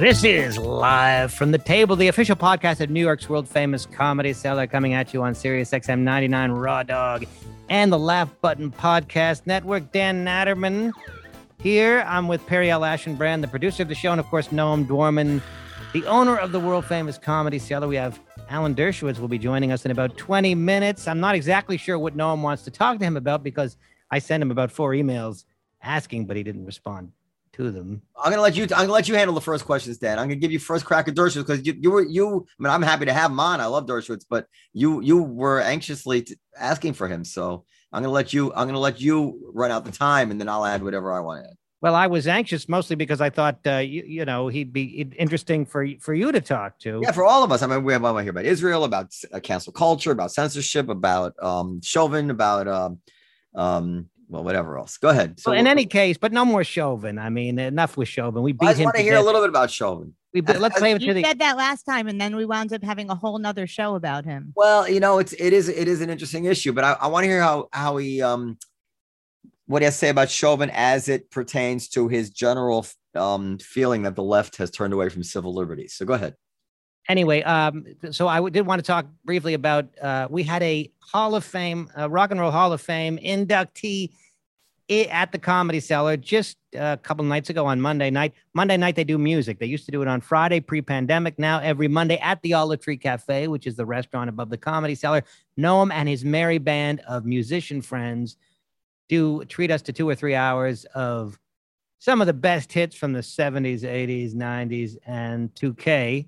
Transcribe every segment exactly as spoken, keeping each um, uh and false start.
This is Live from the Table, the official podcast of New York's world-famous Comedy Cellar, coming at you on Sirius X M ninety-nine Raw Dog and the Laugh Button Podcast Network. Dan Natterman here. I'm with Perry L. Ashenbrand, the producer of the show, and, of course, Noam Dworman, the owner of the world-famous Comedy Cellar. We have Alan Dershowitz will be joining us in about twenty minutes. I'm not exactly sure what Noam wants to talk to him about because I sent him about four emails asking, but he didn't respond to them. I'm gonna let you. I'm gonna let you handle the first questions, Dan. I'm gonna give you first crack at Dershowitz because you, you were you. I mean, I'm happy to have him on. I love Dershowitz, but you you were anxiously t- asking for him, so I'm gonna let you. I'm gonna let you run out the time, and then I'll add whatever I want to add. Well, I was anxious mostly because I thought uh, you you know he'd be interesting for for you to talk to. Yeah, for all of us. I mean, we have I want to hear about Israel, about uh, cancel culture, about censorship, about um, Chauvin, about um, um, well, whatever else. Go ahead. So, well, in any case, but no more Chauvin. I mean, enough with Chauvin. We beat I just him. want to hear a little bit about Chauvin. We let's play it You to the. said that last time, and then we wound up having a whole nother show about him. Well, you know, it's it is it is an interesting issue, but I, I want to hear how how he um what he has to say about Chauvin as it pertains to his general um feeling that the left has turned away from civil liberties. So go ahead. Anyway, um, so I did want to talk briefly about uh, we had a Hall of Fame, uh, Rock and Roll Hall of Fame inductee at the Comedy Cellar just a couple nights ago on Monday night. Monday night, they do music. They used to do it on Friday pre-pandemic. Now every Monday at the Olive Tree Cafe, which is the restaurant above the Comedy Cellar, Noam and his merry band of musician friends do treat us to two or three hours of some of the best hits from the seventies, eighties, nineties, and two K.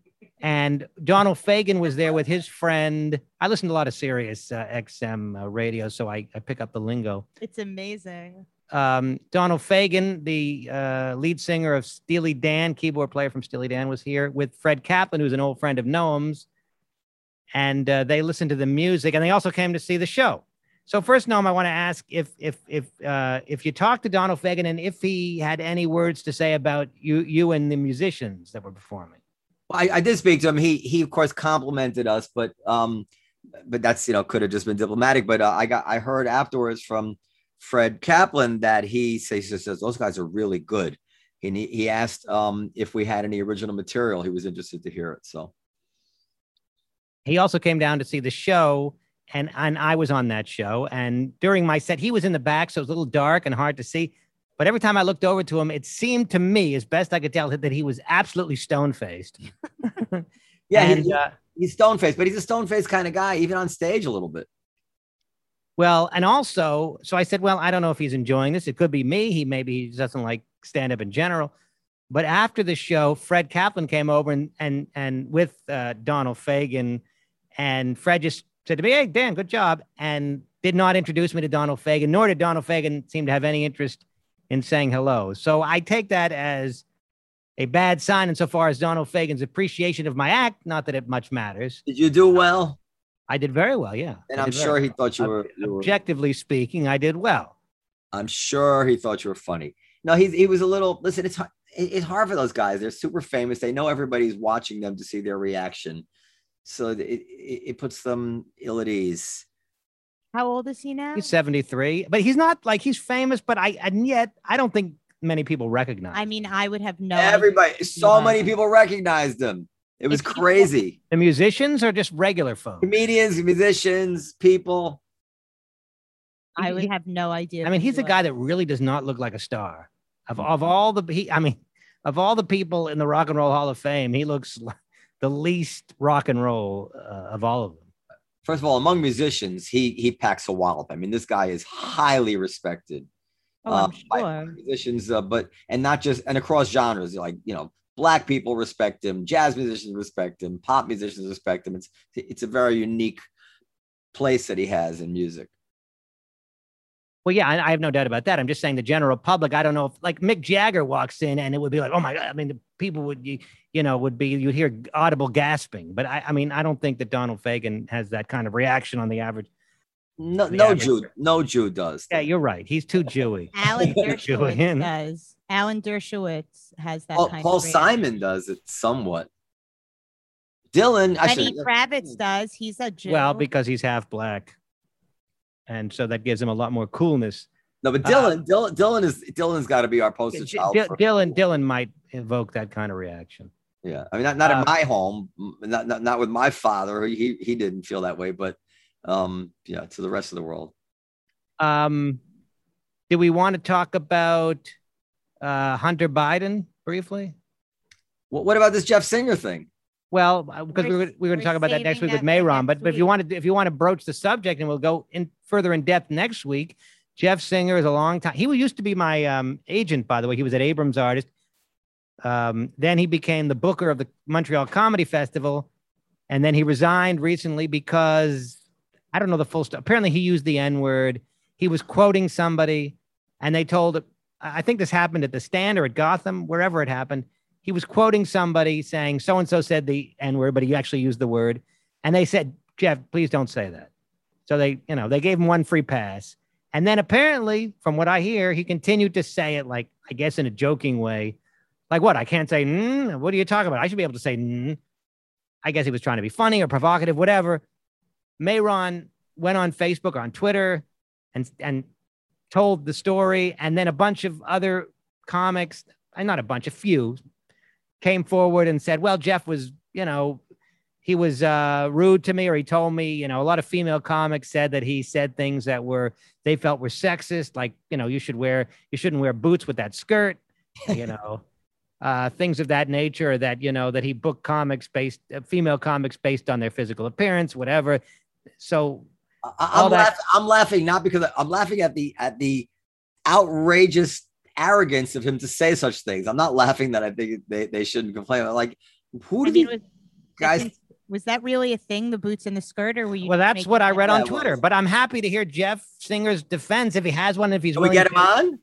And Donald Fagen was there with his friend. I listen to a lot of Sirius uh, X M uh, radio, so I, I pick up the lingo. It's amazing. Um, Donald Fagen, the uh, lead singer of Steely Dan, keyboard player from Steely Dan, was here with Fred Kaplan, who's an old friend of Noam's. And uh, they listened to the music, and they also came to see the show. So first, Noam, I want to ask if if if uh, if you talked to Donald Fagen and if he had any words to say about you you and the musicians that were performing. Well, I, I did speak to him. He, he of course, complimented us, but um, but that's, you know, could have just been diplomatic. But uh, I got I heard afterwards from Fred Kaplan that he says, he says those guys are really good. And he, he asked um, if we had any original material. He was interested to hear it. So he also came down to see the show, and and I was on that show. And during my set, he was in the back, so it was a little dark and hard to see. But every time I looked over to him, it seemed to me, as best I could tell, that he was absolutely stone-faced. yeah, and, he, uh, he's stone-faced, but he's a stone-faced kind of guy, even on stage a little bit. Well, and also, so I said, well, I don't know if he's enjoying this. It could be me. He maybe he doesn't like stand-up in general. But after the show, Fred Kaplan came over and and and with uh, Donald Fagen, and Fred just said to me, "Hey, Dan, good job," and did not introduce me to Donald Fagen, nor did Donald Fagen seem to have any interest in saying hello. So I take that as a bad sign insofar as Donald Fagen's appreciation of my act, not that it much matters. Did you do well? I did very well, yeah. And I'm sure he thought you were, you were... Objectively speaking, I did well. I'm sure he thought you were funny. No, he, he was a little, listen, it's hard, it's hard for those guys. They're super famous. They know everybody's watching them to see their reaction. So it, it, it puts them ill at ease. How old is he now? He's seventy-three, but he's not like he's famous, but I, and yet I don't think many people recognize him. I mean, I would have no Everybody, idea. so many people recognized him. It was crazy. The musicians or just regular folks? Comedians, musicians, people. I would have no idea. I mean, he's a guy that really does not look like a star. Of, of all the, he, I mean, of all the people in the Rock and Roll Hall of Fame, he looks like the least rock and roll uh, of all of them. First of all, among musicians, he he packs a wallop. I mean, this guy is highly respected. Oh, I'm uh, by sure. musicians, uh, but and not just and across genres. Like, you know, black people respect him, jazz musicians respect him, pop musicians respect him. It's it's a very unique place that he has in music. Well, yeah, I, I have no doubt about that. I'm just saying the general public. I don't know if like Mick Jagger walks in and it would be like, oh my God. I mean, the people would, you, you know, would be, you'd hear audible gasping. But I, I mean, I don't think that Donald Fagen has that kind of reaction on the average. No, the no average. Jew, no Jew does. Yeah, you're right. He's too Jewy. Alan Dershowitz Jewian. does. Alan Dershowitz has that Paul, kind Paul of reaction. Simon does it somewhat. Dylan, I Lenny should, Kravitz does. He's a Jew. Well, because he's half black. And so that gives him a lot more coolness. No, but Uh, Dylan, Dylan, Dylan is Dylan's got to be our poster D- child. D- for- Dylan, Dylan might evoke that kind of reaction. Yeah, I mean, not not Uh, in my home, not, not not with my father. He he didn't feel that way, but um, yeah, to the rest of the world. Um, do we want to talk about uh, Hunter Biden briefly? What what about this Jeff Singer thing? Well, because we We're- were, we were going we're to talk about that next saving week with that for Mayron, but, next but if you week. want to if you want to broach the subject, and we'll go in further in depth next week. Jeff Singer is a long time. He used to be my um, agent, by the way. He was at Abrams Artist. Um, then he became the booker of the Montreal Comedy Festival, and then he resigned recently because I don't know the full stuff. Apparently, he used the N word. He was quoting somebody, and they told. I think this happened at the Stand or at Gotham, wherever it happened. He was quoting somebody saying so and so said the N word, but he actually used the word, and they said, "Jeff, please don't say that." So they, you know, they gave him one free pass. And then apparently, from what I hear, he continued to say it like, I guess, in a joking way. Like, what? I can't say, mm, what are you talking about? I should be able to say, mm. I guess he was trying to be funny or provocative, whatever. Mayron went on Facebook or on Twitter and, and told the story. And then a bunch of other comics, and not a bunch, a few, came forward and said, well, Jeff was, you know, he was uh, rude to me, or he told me, you know, a lot of female comics said that he said things that were, they felt were sexist. Like, you know, you should wear, you shouldn't wear boots with that skirt, you know, uh, things of that nature, or that, you know, that he booked comics based, uh, female comics based on their physical appearance, whatever. So I, all I'm, that- laugh, I'm laughing not because I'm laughing at the at the outrageous arrogance of him to say such things. I'm not laughing that I think they, they shouldn't complain. Like, who I do mean, these was, guys? was that really a thing? The boots and the skirt, or were you? well, just that's making what I that read up? on Yeah, well- Twitter, but I'm happy to hear Jeff Singer's defense if he has one, if he's Can we willing get him to. on?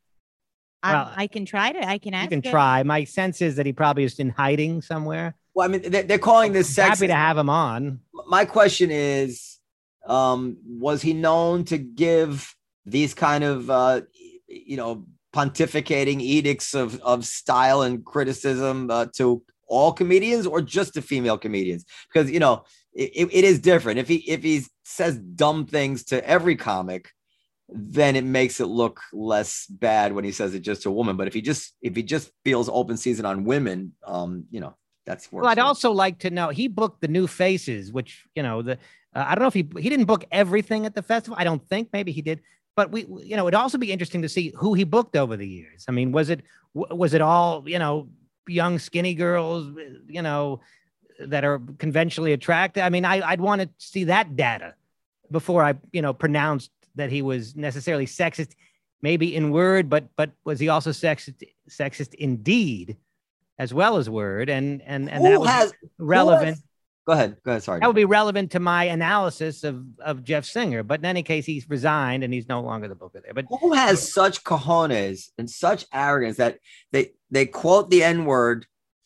I, Well, I can try to. I can ask. You can him. try. My sense is that he probably is in hiding somewhere. Well, I mean, they- they're calling this I'm happy sexist. to have him on. My question is, um, was he known to give these kind of, uh, you know, pontificating edicts of, of style and criticism uh, to all comedians, or just to female comedians? Because, you know, it, it is different. If he if he says dumb things to every comic, then it makes it look less bad when he says it just to a woman. But if he just if he just feels open season on women, um, you know, that's worse. Well, I'd also like to know, he booked the New Faces, which, you know, the uh, I don't know if he he didn't book everything at the festival. I don't think, maybe he did. But we, you know, it'd also be interesting to see who he booked over the years. I mean, was it was it all, you know, young skinny girls, you know, that are conventionally attractive? I mean, I, I'd want to see that data before I, you know, pronounced that he was necessarily sexist, maybe in word, but but was he also sexist sexist in deed as well as word? And and and that Who was has relevant. who has- Go ahead. Go ahead. Sorry. That would be relevant to my analysis of, of Jeff Singer. But in any case, he's resigned and he's no longer the booker there. But who has such cojones and such arrogance that they they quote the N-word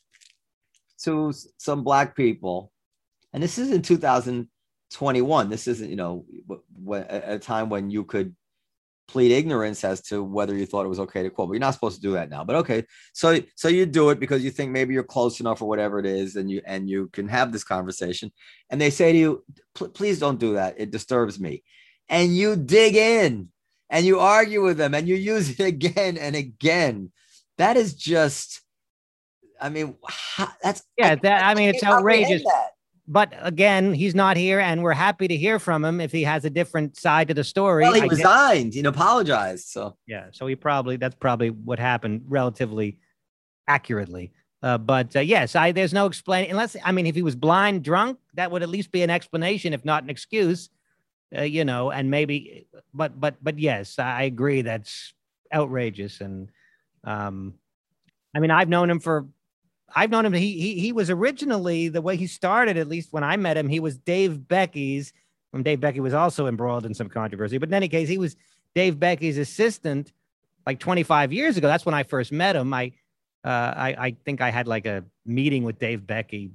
to some black people? And this is in two thousand twenty-one. This isn't, you know, at a time when you could plead ignorance as to whether you thought it was okay to quote, but you're not supposed to do that now. But okay, so so you do it because you think maybe you're close enough or whatever it is, and you and you can have this conversation. And they say to you, please don't do that. It disturbs me. And you dig in and you argue with them and you use it again and again. That is just, I mean, that's yeah, I, that I mean, it's can't comprehend outrageous. that. But again, he's not here, and we're happy to hear from him if he has a different side to the story. Well, he I guess- resigned, he apologized. So yeah, so he probably that's probably what happened relatively accurately. Uh, but uh, yes, I there's no explaining unless I mean if he was blind drunk, that would at least be an explanation, if not an excuse. Uh, you know, and maybe, but but but yes, I agree that's outrageous. And um, I mean, I've known him for. I've known him. He, he he was originally, the way he started, at least when I met him, he was Dave Becky's. When Dave Becky was also embroiled in some controversy, but in any case, he was Dave Becky's assistant like twenty-five years ago. That's when I first met him. I uh, I, I think I had like a meeting with Dave Becky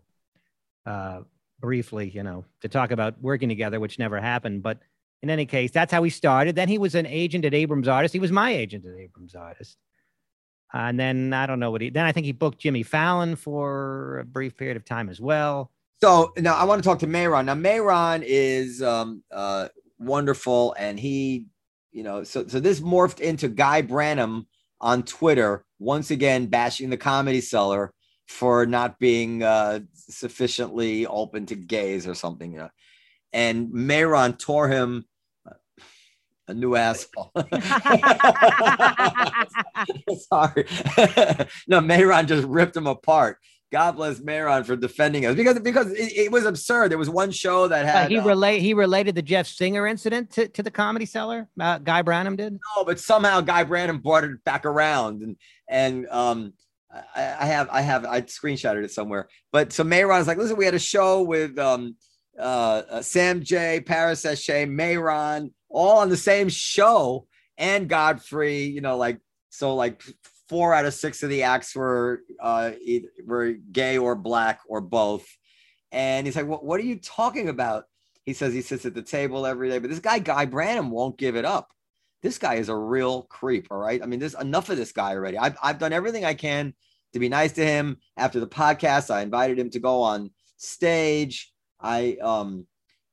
uh, briefly, you know, to talk about working together, which never happened. But in any case, that's how he started. Then he was an agent at Abrams Artist. He was my agent at Abrams Artist. Uh, and then I don't know what he, then I think he booked Jimmy Fallon for a brief period of time as well. So now I want to talk to Mayron. Now Mayron is um, uh, wonderful, and he you know, so so this morphed into Guy Branum on Twitter once again bashing the Comedy Cellar for not being uh, sufficiently open to gays or something, you know. And Mayron tore him a new asshole. Sorry. No, Mayron just ripped him apart. God bless Mayron for defending us because because it, it was absurd. There was one show that had Uh, he uh, relate he related the Jeff Singer incident to, to the Comedy Cellar. Uh, Guy Branum did. no, but somehow Guy Branum brought it back around, and and um, I, I have I have I screenshotted it somewhere. But so Mayron's like, listen, we had a show with um, uh, uh, Sam J, Paris Esche, Mayron, all on the same show, and Godfrey. You know, like so, like four out of six of the acts were uh, either, were gay or black or both. And he's like, what, what are you talking about? He says he sits at the table every day, but this guy, Guy Branum, won't give it up. This guy is a real creep. All right. I mean, there's enough of this guy already. I've, I've done everything I can to be nice to him. After the podcast, I invited him to go on stage. I, um,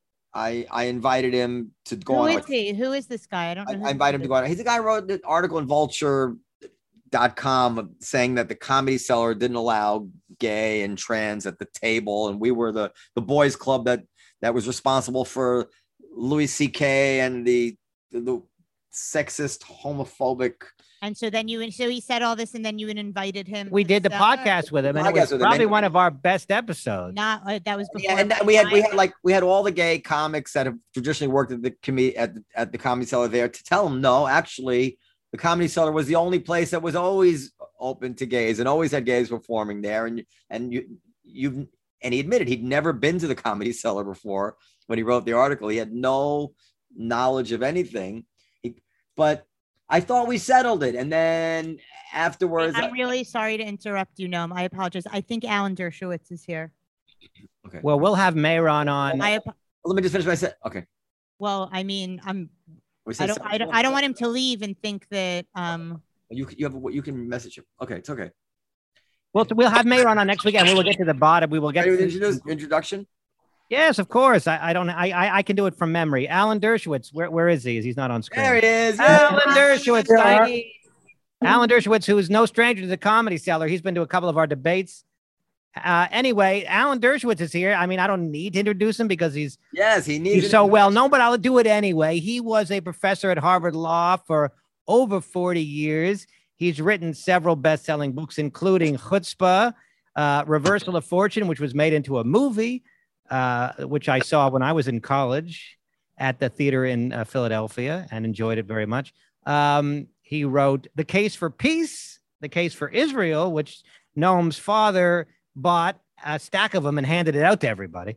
I, I invited him to go Who on. is Like, he? Who is this guy? I don't I, know. I invited him to go on. He's the guy who wrote the article in Vulture dot com saying that the Comedy Cellar didn't allow gay and trans at the table, and we were the the boys club that that was responsible for Louis C K and the the, the sexist, homophobic. And so then you, so he said all this, and then you invited him. We to did the Cellar? podcast with him, and it Podcast was with him, probably and- one of our best episodes. Not uh, that was before. Yeah, and my we had we time. had like we had all the gay comics that have traditionally worked at the comedy at the, at the Comedy Cellar there to tell them no, actually, the Comedy Cellar was the only place that was always open to gays and always had gays performing there. And and you you and he admitted he'd never been to the Comedy Cellar before when he wrote the article. He had no knowledge of anything. He, but I thought we settled it, and then afterwards, I'm really sorry to interrupt you, Noam. I apologize. I think Alan Dershowitz is here. okay. Well, we'll have Mayron on. I ap- Let me just finish my set. Okay. well, I mean, I'm. We I said don't. I don't. I don't want him to leave and think that. Um. You you have you can message him. Okay, it's okay. We'll we'll have Mayron on next week, and we will get to the bottom. We will get. Ready with to- introduce, introduction. Yes, of course. I, I don't. I, I I can do it from memory. Alan Dershowitz. Where where is he? He's not on screen. There he is. Alan Yeah. Dershowitz. thank- Alan Dershowitz, who is no stranger to the Comedy Cellar. He's been to a couple of our debates. Uh, anyway, Alan Dershowitz is here. I mean, I don't need to introduce him because he's Yes, he needs he's so well known, but I'll do it anyway. He was a professor at Harvard Law for over forty years. He's written several best-selling books, including Chutzpah, uh, Reversal of Fortune, which was made into a movie, uh, which I saw when I was in college at the theater in uh, Philadelphia and enjoyed it very much. Um, he wrote The Case for Peace, The Case for Israel, which Noam's father bought a stack of them and handed it out to everybody.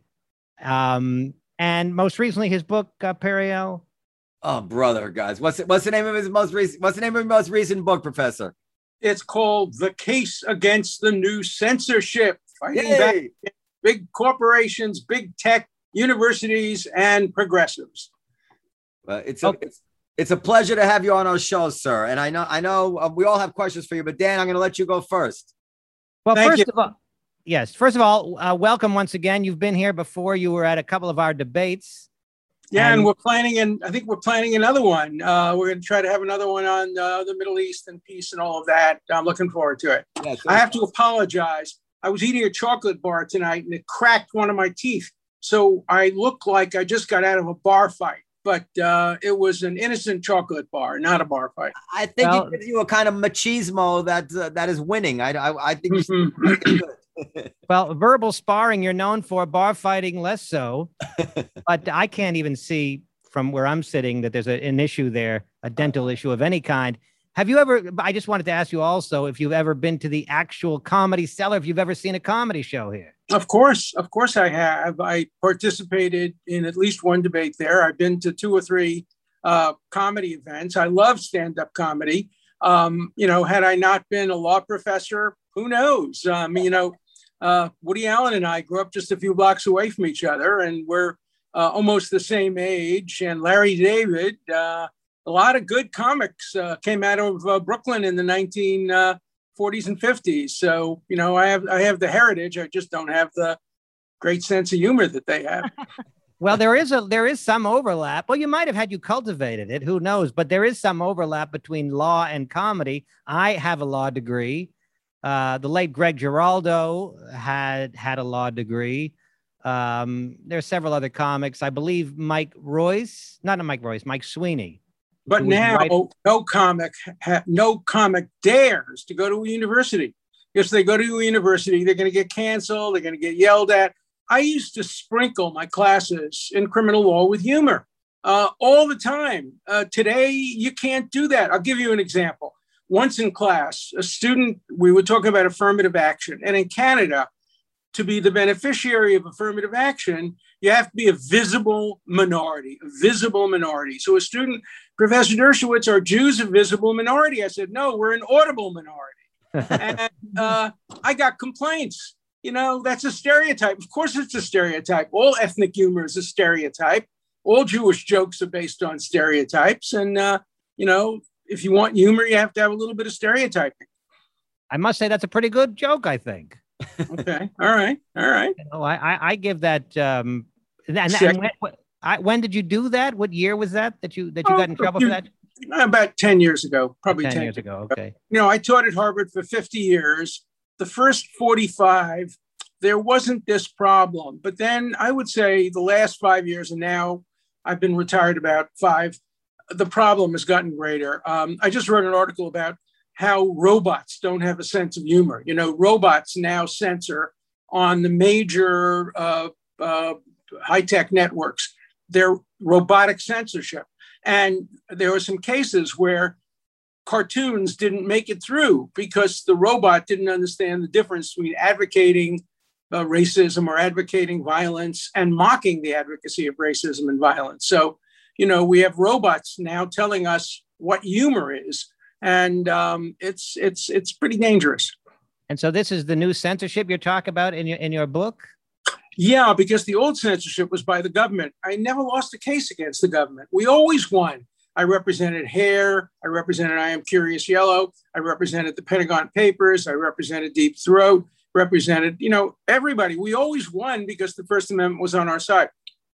Um, and most recently, his book, uh, Periel. Oh, brother, guys. What's it, what's the name of his most recent what's the name of his most recent book, Professor? It's called The Case Against the New Censorship, fighting back Yay! big corporations, big tech, universities, and progressives. Well, it's a Okay. it's, it's a pleasure to have you on our show, sir. And I know I know uh, we all have questions for you, but Dan, I'm going to let you go first. Well, Thank first you. of all, yes. First of all, uh, welcome once again. You've been here before. You were at a couple of our debates. Yeah, and, And- we're planning, and I think we're planning another one. Uh, we're going to try to have another one on uh, the Middle East and peace and all of that. I'm looking forward to it. Yes, I have to apologize. I was eating a chocolate bar tonight, and it cracked one of my teeth. So I look like I just got out of a bar fight, but uh, it was an innocent chocolate bar, not a bar fight. I think Well- it gives you a kind of machismo that uh, that is winning. I I, I think you should Mhm. make it good. Well, verbal sparring, you're known for, bar fighting, less so. But I can't even see from where I'm sitting that there's a, an issue there, a dental issue of any kind. Have you ever, I just wanted to ask you also if you've ever been to the actual Comedy Cellar, if you've ever seen a comedy show here. Of course, of course I have. I participated in at least one debate there. I've been to two or three uh, comedy events. I love stand-up comedy. Um, you know, had I not been a law professor, who knows? Um, you know, uh, Woody Allen and I grew up just a few blocks away from each other, and we're uh, almost the same age. And Larry David, uh, a lot of good comics uh, came out of uh, Brooklyn in the nineteen forties and fifties. So, you know, I have I have the heritage. I just don't have the great sense of humor that they have. Well, there is a there is some overlap. Well, you might have had you cultivated it. Who knows? But there is some overlap between law and comedy. I have a law degree. Uh, the late Greg Giraldo had had a law degree. Um, there are several other comics. I believe Mike Royce, not Mike Royce, Mike Sweeney. But now, right. no comic, ha, no comic dares to go to a university. If they go to a university, they're going to get canceled. They're going to get yelled at. I used to sprinkle my classes in criminal law with humor uh, all the time. Uh, today, you can't do that. I'll give you an example. Once in class, a student, we were talking about affirmative action. And in Canada, to be the beneficiary of affirmative action, you have to be a visible minority, a visible minority. So a student, Professor Dershowitz, are Jews a visible minority? I said, no, we're an audible minority. And uh, I got complaints. You know, that's a stereotype. Of course, it's a stereotype. All ethnic humor is a stereotype. All Jewish jokes are based on stereotypes. And, uh, you know, if you want humor, you have to have a little bit of stereotyping. I must say that's a pretty good joke, I think. Okay. All right. All right. Oh, I, I, I give that. Um, and, and when, I, when did you do that? What year was that that you that you oh, got in trouble few, for that? About ten years ago, probably ten, ten years ago. Okay. You know, I taught at Harvard for fifty years. The first forty-five, there wasn't this problem. But then I would say the last five years, and now I've been retired about five, the problem has gotten greater. Um, I just wrote an article about how robots don't have a sense of humor. You know, robots now censor on the major uh, uh, high-tech networks. They're robotic censorship. And there were some cases where cartoons didn't make it through because the robot didn't understand the difference between advocating uh, racism or advocating violence and mocking the advocacy of racism and violence. So, you know, we have robots now telling us what humor is, and um, it's it's it's pretty dangerous. And so this is the new censorship you're talking about in your in your book? Yeah, because the old censorship was by the government. I never lost a case against the government. We always won. I represented Hair. I represented I Am Curious Yellow. I represented the Pentagon Papers. I represented Deep Throat, represented, you know, everybody. We always won because the First Amendment was on our side.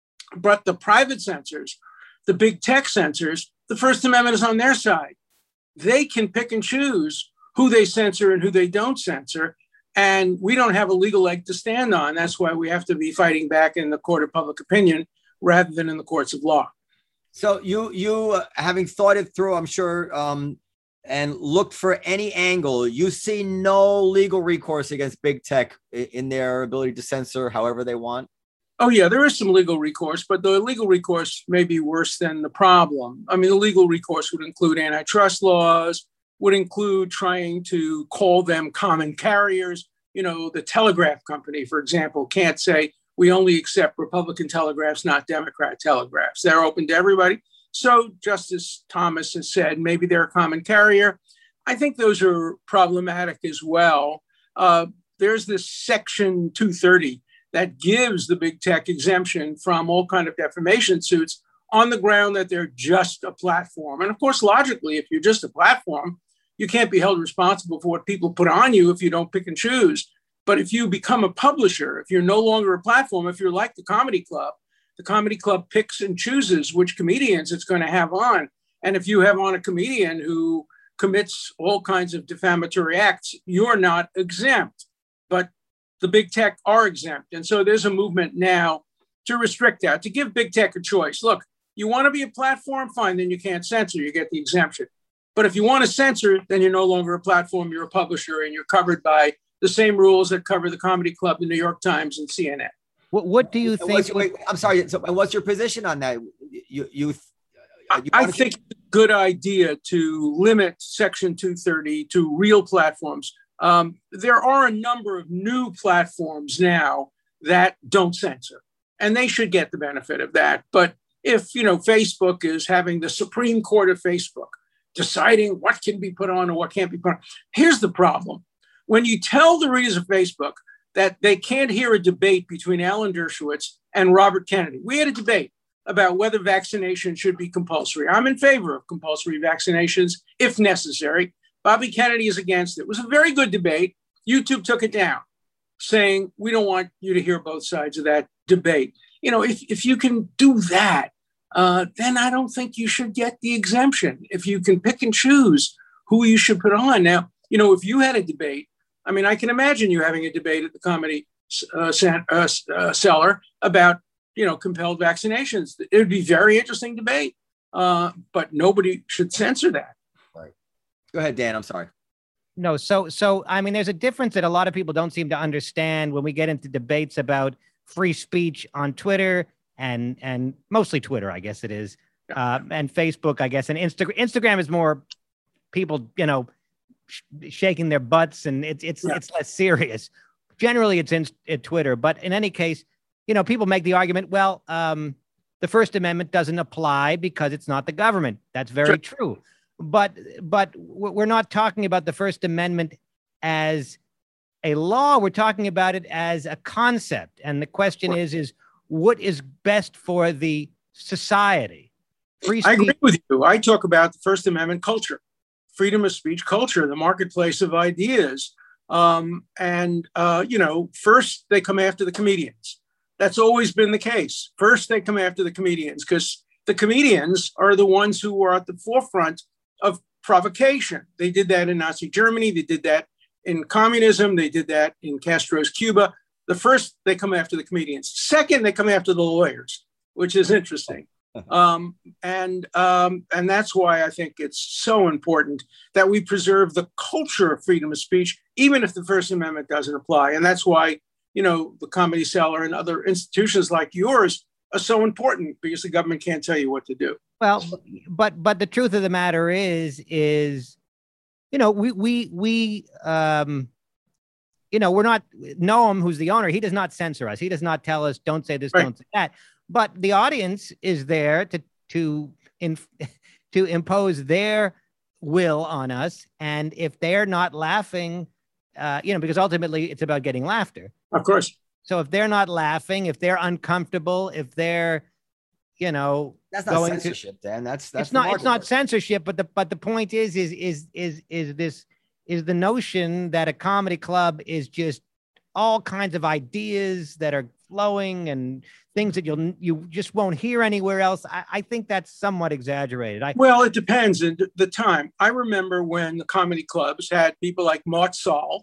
But the private censors, the big tech censors, the First Amendment is on their side. They can pick and choose who they censor and who they don't censor. And we don't have a legal leg to stand on. That's why we have to be fighting back in the court of public opinion rather than in the courts of law. So you, you uh, having thought it through, I'm sure, um, and looked for any angle, you see no legal recourse against big tech in their ability to censor however they want? Oh, yeah, there is some legal recourse, but the legal recourse may be worse than the problem. I mean, the legal recourse would include antitrust laws, would include trying to call them common carriers. You know, the telegraph company, for example, can't say, we only accept Republican telegraphs, not Democrat telegraphs. They're open to everybody. So Justice Thomas has said maybe they're a common carrier. I think those are problematic as well. Uh, there's this Section two thirty that gives the big tech exemption from all kind of defamation suits on the ground that they're just a platform. And of course, logically, if you're just a platform, you can't be held responsible for what people put on you if you don't pick and choose. But if you become a publisher, if you're no longer a platform, if you're like the Comedy Club, the Comedy Club picks and chooses which comedians it's going to have on. And if you have on a comedian who commits all kinds of defamatory acts, you're not exempt. But the big tech are exempt. And so there's a movement now to restrict that, to give big tech a choice. Look, you want to be a platform? Fine, then you can't censor, you get the exemption. But if you want to censor, then you're no longer a platform, you're a publisher, and you're covered by the same rules that cover the Comedy Club, the New York Times, and C N N. What, what do you think? What's, wait, I'm sorry. So, what's your position on that? You, you, you I, I think it's a good idea to limit Section two thirty to real platforms. Um, there are a number of new platforms now that don't censor, and they should get the benefit of that. But if, you know, Facebook is having the Supreme Court of Facebook deciding what can be put on and what can't be put on, here's the problem. When you tell the readers of Facebook that they can't hear a debate between Alan Dershowitz and Robert Kennedy, we had a debate about whether vaccination should be compulsory. I'm in favor of compulsory vaccinations if necessary. Bobby Kennedy is against it. It was a very good debate. YouTube took it down, saying, we don't want you to hear both sides of that debate. you know, if, if you can do that, uh, then I don't think you should get the exemption. If you can pick and choose who you should put on. Now, you know, if you had a debate, I mean, I can imagine you having a debate at the Comedy uh, uh, uh, Cellar about, you know, compelled vaccinations. It would be very interesting debate, uh, but nobody should censor that. Right. Go ahead, Dan. I'm sorry. No, so so I mean, there's a difference that a lot of people don't seem to understand when we get into debates about free speech on Twitter and and mostly Twitter, I guess it is, uh, and Facebook, I guess, and Instagram. Instagram is more people, you know, sh- shaking their butts, and it's it's Yeah. it's less serious. Generally, it's in, in Twitter, but in any case, you know, people make the argument, well, um, the First Amendment doesn't apply because it's not the government. That's very Sure. true. But but we're not talking about the First Amendment as a law. We're talking about it as a concept. And the question is, is what is best for the society? Free I speech. agree with you. I talk about the First Amendment culture, freedom of speech culture, the marketplace of ideas. Um, and, uh, you know, first they come after the comedians. That's always been the case. First, they come after the comedians because the comedians are the ones who are at the forefront of provocation. They did that in Nazi Germany. They did that in communism. They did that in Castro's Cuba. The first, they come after the comedians. Second, they come after the lawyers, which is interesting. Um, and um, and that's why I think it's so important that we preserve the culture of freedom of speech, even if the First Amendment doesn't apply. And that's why, you know, the Comedy Cellar and other institutions like yours are so important, because the government can't tell you what to do. Well, but but the truth of the matter is, is, you know, we we we um, you know, we're not Noam, who's the owner. He does not censor us. He does not tell us don't say this, Right. don't say that. But the audience is there to to in, to impose their will on us. And if they're not laughing, uh, you know, because ultimately it's about getting laughter. Of course. So if they're not laughing, if they're uncomfortable, if they're, you know, That's not going to- censorship, Dan. That's that's it's not the it's not marketplace. censorship, but the but the point is is is is is this is the notion that a comedy club is just all kinds of ideas that are flowing and things that you'll you just won't hear anywhere else. I, I think that's somewhat exaggerated. I Well, it depends on the time. I remember when the comedy clubs had people like Mort Saul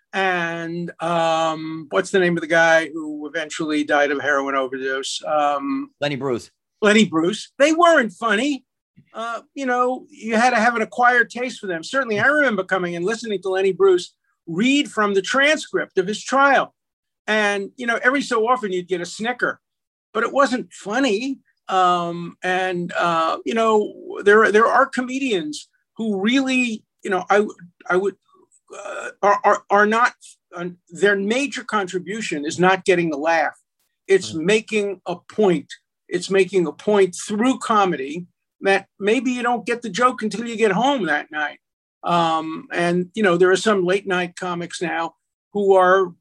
and um, what's the name of the guy who eventually died of heroin overdose? Um, Lenny Bruce. Lenny Bruce. They weren't funny. Uh, you know, you had to have an acquired taste for them. Certainly, I remember coming and listening to Lenny Bruce read from the transcript of his trial. And, you know, every so often you'd get a snicker, but it wasn't funny. Um, and, uh, you know, there, there are comedians who really, you know, I, I would, uh, are, are, are not, uh, their major contribution is not getting the laugh. It's Mhm. making a point. It's making a point through comedy that maybe you don't get the joke until you get home that night. Um, and, you know, there are some late night comics now who are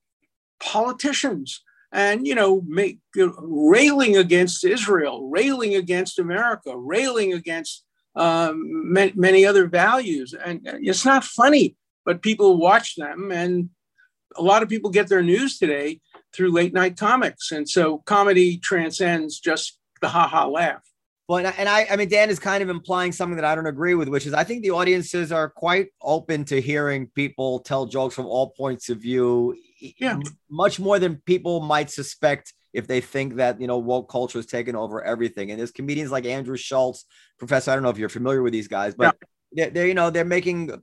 politicians and, you know, make, you know, railing against Israel, railing against America, railing against um, ma- many other values. And it's not funny, but people watch them. And a lot of people get their news today through late night comics. And so comedy transcends just the ha-ha laugh. Well, and I, and I, I mean, Dan is kind of implying something that I don't agree with, which is I think the audiences are quite open to hearing people tell jokes from all points of view. Yeah. Much more than people might suspect if they think that, you know, woke culture is taking over everything. And there's comedians like Andrew Schultz, Professor. I don't know if you're familiar with these guys, but Yeah. they're, they're, you know, they're making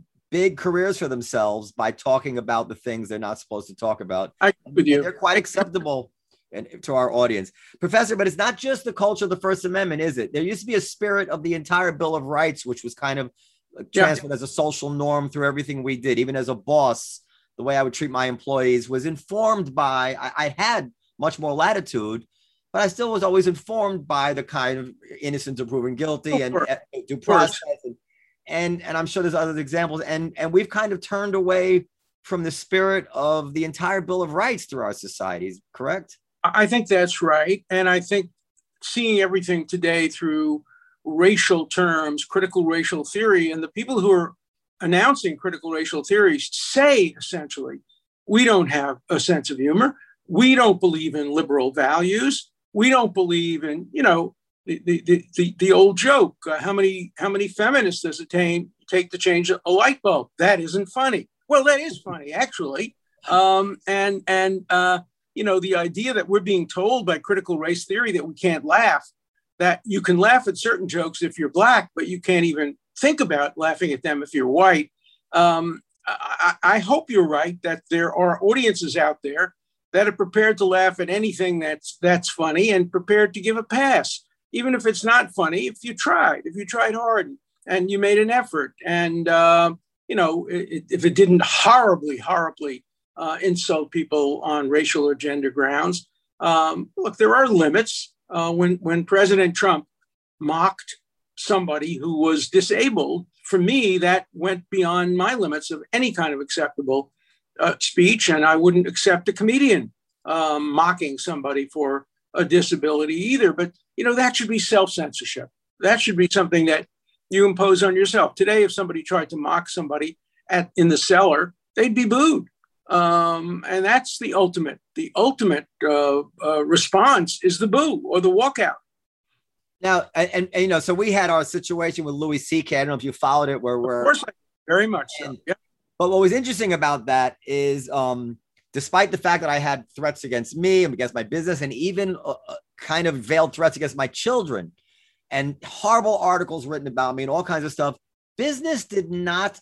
big careers for themselves by talking about the things they're not supposed to talk about. I agree with you. And they're quite acceptable and to our audience, Professor. But it's not just the culture of the First Amendment, is it? There used to be a spirit of the entire Bill of Rights, which was kind of transferred yeah. as a social norm through everything we did. Even as a boss, the way I would treat my employees was informed by, I, I had much more latitude, but I still was always informed by the kind of innocence of proven guilty and, and due process. And, and, and I'm sure there's other examples. And, and we've kind of turned away from the spirit of the entire Bill of Rights through our societies, correct? I think that's right. And I think seeing everything today through racial terms, critical racial theory, and the people who are announcing critical racial theories say essentially, we don't have a sense of humor. We don't believe in liberal values. we don't believe in, you know, the the the, the old joke. Uh, how many how many feminists does it take take to change a light bulb? That isn't funny. Well, that is funny, actually. Um, and and uh, you know, the idea that we're being told by critical race theory that we can't laugh, that you can laugh at certain jokes if you're black, but you can't even think about laughing at them if you're white. Um, I, I hope you're right that there are audiences out there that are prepared to laugh at anything that's that's funny and prepared to give a pass, even if it's not funny. If you tried, if you tried hard and you made an effort, and uh, you know, it, if it didn't horribly, horribly uh, insult people on racial or gender grounds. Um, look, there are limits. Uh, when when President Trump mocked somebody who was disabled, for me, that went beyond my limits of any kind of acceptable uh, speech, and I wouldn't accept a comedian um, mocking somebody for a disability either. But you know, that should be self-censorship. That should be something that you impose on yourself. Today, if somebody tried to mock somebody at in the cellar, they'd be booed. Um, and that's the ultimate, the ultimate uh, uh, response is the boo or the walkout. Now, and, and, and you know, so we had our situation with Louis C K. I don't know if you followed it, where we're of course, very much so. And, yeah. But what was interesting about that is, um, despite the fact that I had threats against me and against my business, and even uh, kind of veiled threats against my children, and horrible articles written about me and all kinds of stuff, business did not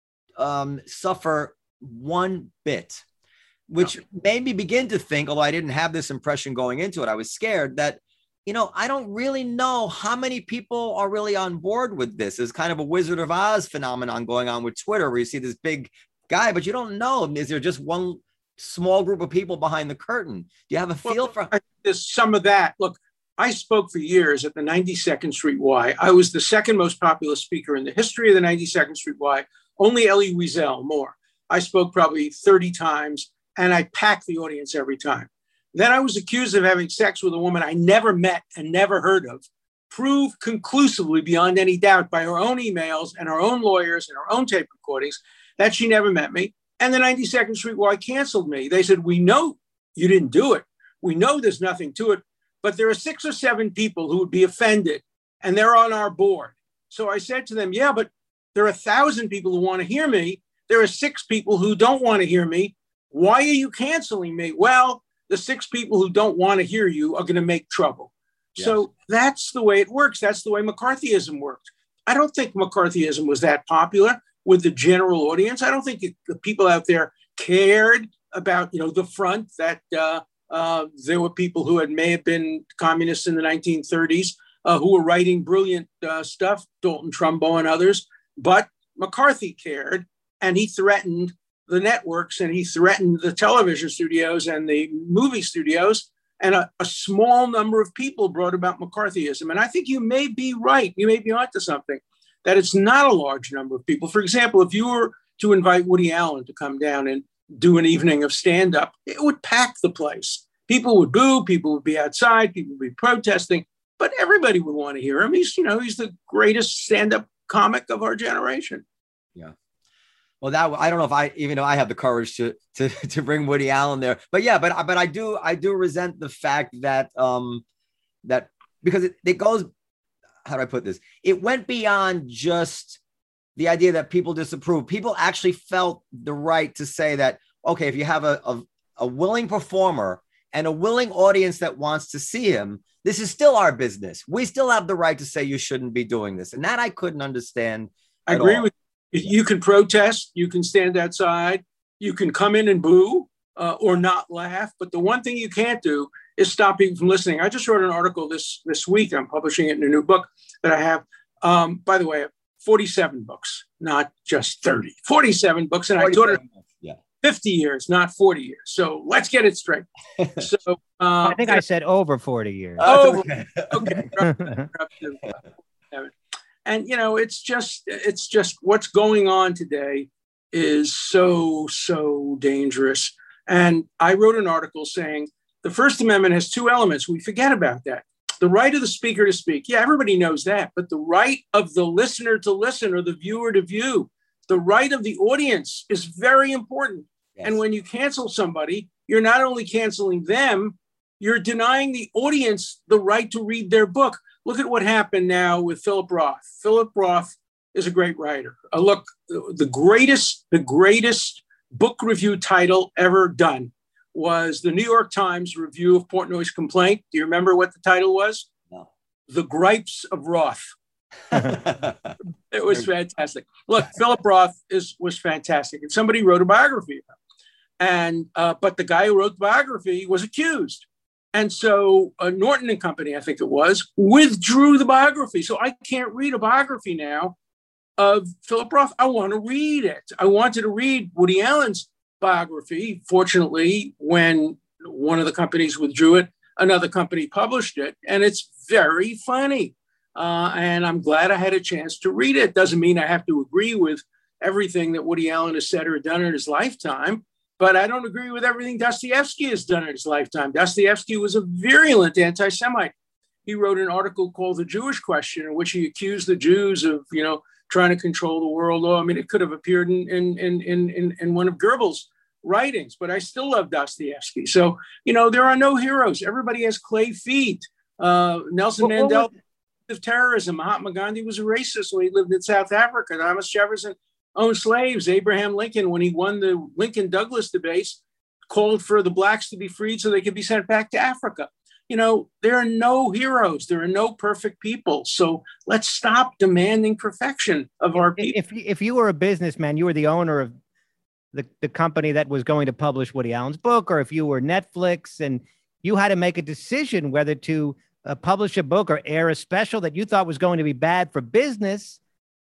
um, suffer one bit, which no. made me begin to think, although I didn't have this impression going into it, I was scared that, you know, I don't really know how many people are really on board with this. There's kind of a Wizard of Oz phenomenon going on with Twitter, where you see this big guy, but you don't know, is there just one small group of people behind the curtain? Do you have a feel well, for? There's some of that. Look, I spoke for years at the ninety-second Street Y. I was the second most popular speaker in the history of the ninety-second Street Y. Only Elie Wiesel more. I spoke probably thirty times, and I packed the audience every time. Then I was accused of having sex with a woman I never met and never heard of, proved conclusively beyond any doubt by her own emails and her own lawyers and her own tape recordings that she never met me. And the ninety-second Street Y canceled me. They said, we know you didn't do it. We know there's nothing to it, but there are six or seven people who would be offended, and they're on our board. So I said to them, yeah, but there are a thousand people who want to hear me. There are six people who don't want to hear me. Why are you canceling me? Well, the six people who don't want to hear you are going to make trouble. Yes. So that's the way it works. That's the way McCarthyism worked. I don't think McCarthyism was that popular with the general audience. I don't think it, the people out there cared about, you know, the front, that uh, uh, there were people who had may have been communists in the nineteen thirties uh, who were writing brilliant uh, stuff, Dalton Trumbo and others. But McCarthy cared, and he threatened the networks, and he threatened the television studios and the movie studios, and a, a small number of people brought about McCarthyism. And I think you may be right. You may be onto something, that it's not a large number of people. For example, if you were to invite Woody Allen to come down and do an evening of stand-up, it would pack the place. People would boo, people would be outside, people would be protesting, but everybody would want to hear him. He's, you know, he's the greatest stand-up comic of our generation. Yeah. Well, that I don't know if I even know I have the courage to to to bring Woody Allen there, but yeah, but but I do I do resent the fact that um that because it, it goes, how do I put this? It went beyond just the idea that people disapprove. People actually felt the right to say that, okay, if you have a a, a willing performer and a willing audience that wants to see him, this is still our business. We still have the right to say you shouldn't be doing this, and that I couldn't understand. I agree all. with. You can protest, you can stand outside, you can come in and boo uh, or not laugh. But the one thing you can't do is stop people from listening. I just wrote an article this, this week. I'm publishing it in a new book that I have. Um, by the way, forty-seven books, not just thirty. forty-seven books. And I taught it yeah. fifty years, not forty years. So let's get it straight. So uh, I think I said over forty years. Over. Okay. And, you know, it's just, it's just what's going on today is so, so dangerous. And I wrote an article saying the First Amendment has two elements. We forget about that. The right of the speaker to speak. Yeah, everybody knows that. But the right of the listener to listen, or the viewer to view, the right of the audience is very important. Yes. And when you cancel somebody, you're not only canceling them, you're denying the audience the right to read their book. Look at what happened now with Philip Roth. Philip Roth is a great writer. Uh, look, the greatest, the greatest book review title ever done was the New York Times review of Portnoy's Complaint. Do you remember what the title was? No. The Gripes of Roth. It was fantastic. Look, Philip Roth is was fantastic, and somebody wrote a biography of him. And uh, but the guy who wrote the biography was accused, and so uh, Norton and Company, I think it was, withdrew the biography. So I can't read a biography now of Philip Roth. I want to read it. I wanted to read Woody Allen's biography. Fortunately, when one of the companies withdrew it, another company published it, and it's very funny. Uh, and I'm glad I had a chance to read it. Doesn't mean I have to agree with everything that Woody Allen has said or done in his lifetime, but I don't agree with everything Dostoevsky has done in his lifetime. Dostoevsky was a virulent anti-Semite. He wrote an article called The Jewish Question, in which he accused the Jews of, you know, trying to control the world. Oh, I mean, it could have appeared in, in, in, in, in one of Goebbels' writings, but I still love Dostoevsky. So, you know, there are no heroes. Everybody has clay feet. Uh, Nelson What- what Mandela was- of terrorism. Mahatma Gandhi was a racist when he lived in South Africa. Thomas Jefferson owned slaves. Abraham Lincoln, when he won the Lincoln-Douglas debates, called for the blacks to be freed so they could be sent back to Africa. You know, there are no heroes. There are no perfect people. So let's stop demanding perfection of our people. If you- if you were a businessman, you were the owner of the, the company that was going to publish Woody Allen's book, or if you were Netflix and you had to make a decision whether to uh, publish a book or air a special that you thought was going to be bad for business.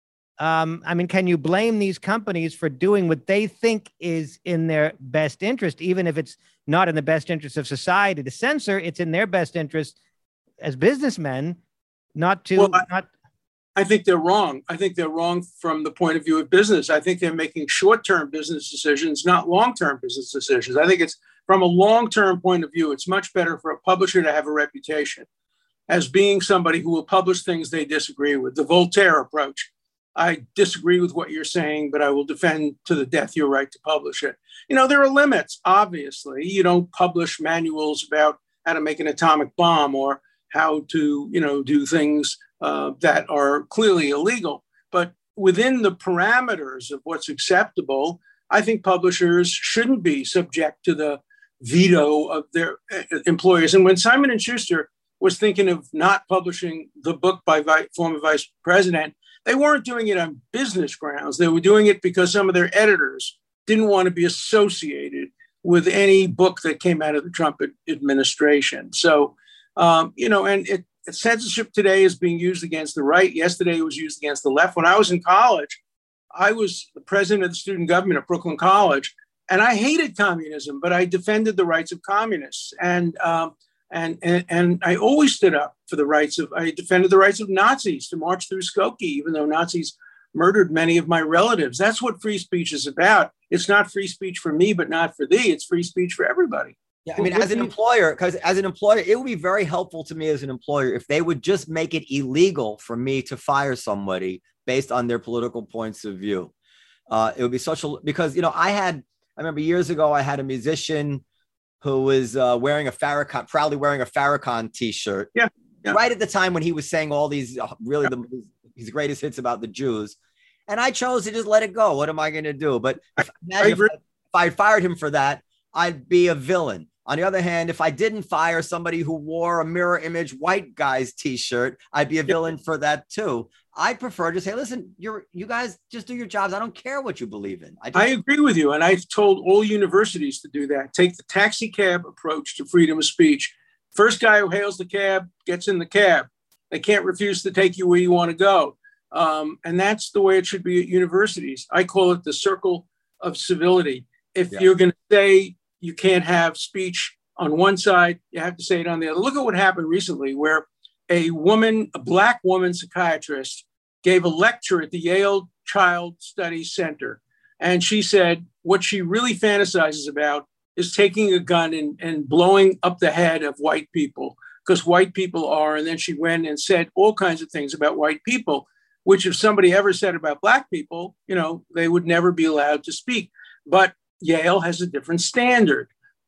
Um, I mean, can you blame these companies for doing what they think is in their best interest, even if it's not in the best interest of society to censor? It's in their best interest as businessmen not to Well, I- not. I think they're wrong. I think they're wrong from the point of view of business. I think they're making short-term business decisions, not long-term business decisions. I think it's from a long-term point of view, it's much better for a publisher to have a reputation as being somebody who will publish things they disagree with. The Voltaire approach. I disagree with what you're saying, but I will defend to the death your right to publish it. You know, there are limits, obviously. You don't publish manuals about how to make an atomic bomb or how to, you know, do things uh, that are clearly illegal. But within the parameters of what's acceptable, I think publishers shouldn't be subject to the veto of their employers. And when Simon and Schuster was thinking of not publishing the book by vi- former vice president, they weren't doing it on business grounds. They were doing it because some of their editors didn't want to be associated with any book that came out of the Trump administration. So, um, you know, and it, censorship today is being used against the right. Yesterday it was used against the left. When I was in college, I was the president of the student government at Brooklyn College, and I hated communism, but I defended the rights of communists. And um, And, and and I always stood up for the rights of, I defended the rights of Nazis to march through Skokie, even though Nazis murdered many of my relatives. That's what free speech is about. It's not free speech for me, but not for thee. It's free speech for everybody. Yeah, I mean, as an employer, because as an employer, it would be very helpful to me as an employer if they would just make it illegal for me to fire somebody based on their political points of view. Uh, it would be such a, because, you know, I had, I remember years ago, I had a musician who was uh, wearing a Farrakhan, proudly wearing a Farrakhan t-shirt. Yeah, yeah. Right at the time when he was saying all these uh, really the, his greatest hits about the Jews. And I chose to just let it go. What am I going to do? But if, imagine if, if I fired him for that, I'd be a villain. On the other hand, if I didn't fire somebody who wore a mirror image white guy's t-shirt, I'd be a villain for that too. I prefer to say, listen, you're, you guys just do your jobs. I don't care what you believe in. I, just- I agree with you. And I've told all universities to do that. Take the taxi cab approach to freedom of speech. First guy who hails the cab gets in the cab. They can't refuse to take you where you want to go. Um, and that's the way it should be at universities. I call it the circle of civility. If yeah. you're going to say you can't have speech on one side, you have to say it on the other. Look at what happened recently where a woman, a Black woman psychiatrist, gave a lecture at the Yale Child Studies Center. And she said what she really fantasizes about is taking a gun and, and blowing up the head of white people, because white people are. And then she went and said all kinds of things about white people, which if somebody ever said about Black people, you know, they would never be allowed to speak. But Yale has a different standard.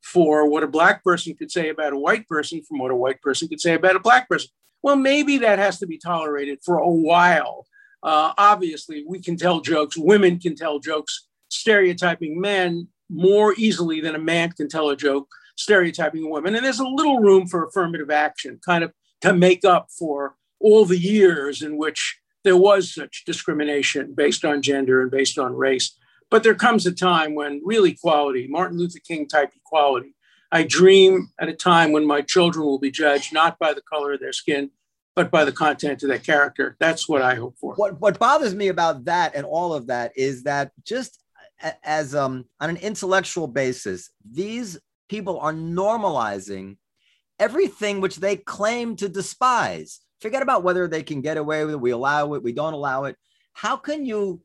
for what a black person could say about a white person from what a white person could say about a black person. Well, maybe that has to be tolerated for a while. Uh, obviously, we can tell jokes. Women can tell jokes stereotyping men more easily than a man can tell a joke stereotyping women. And there's a little room for affirmative action, kind of to make up for all the years in which there was such discrimination based on gender and based on race. But there comes a time when real equality, Martin Luther King type equality, I dream at a time when my children will be judged not by the color of their skin, but by the content of their character. That's what I hope for. What what bothers me about that and all of that is that just as um on an intellectual basis, these people are normalizing everything which they claim to despise. Forget about whether they can get away with it, we allow it, we don't allow it. How can you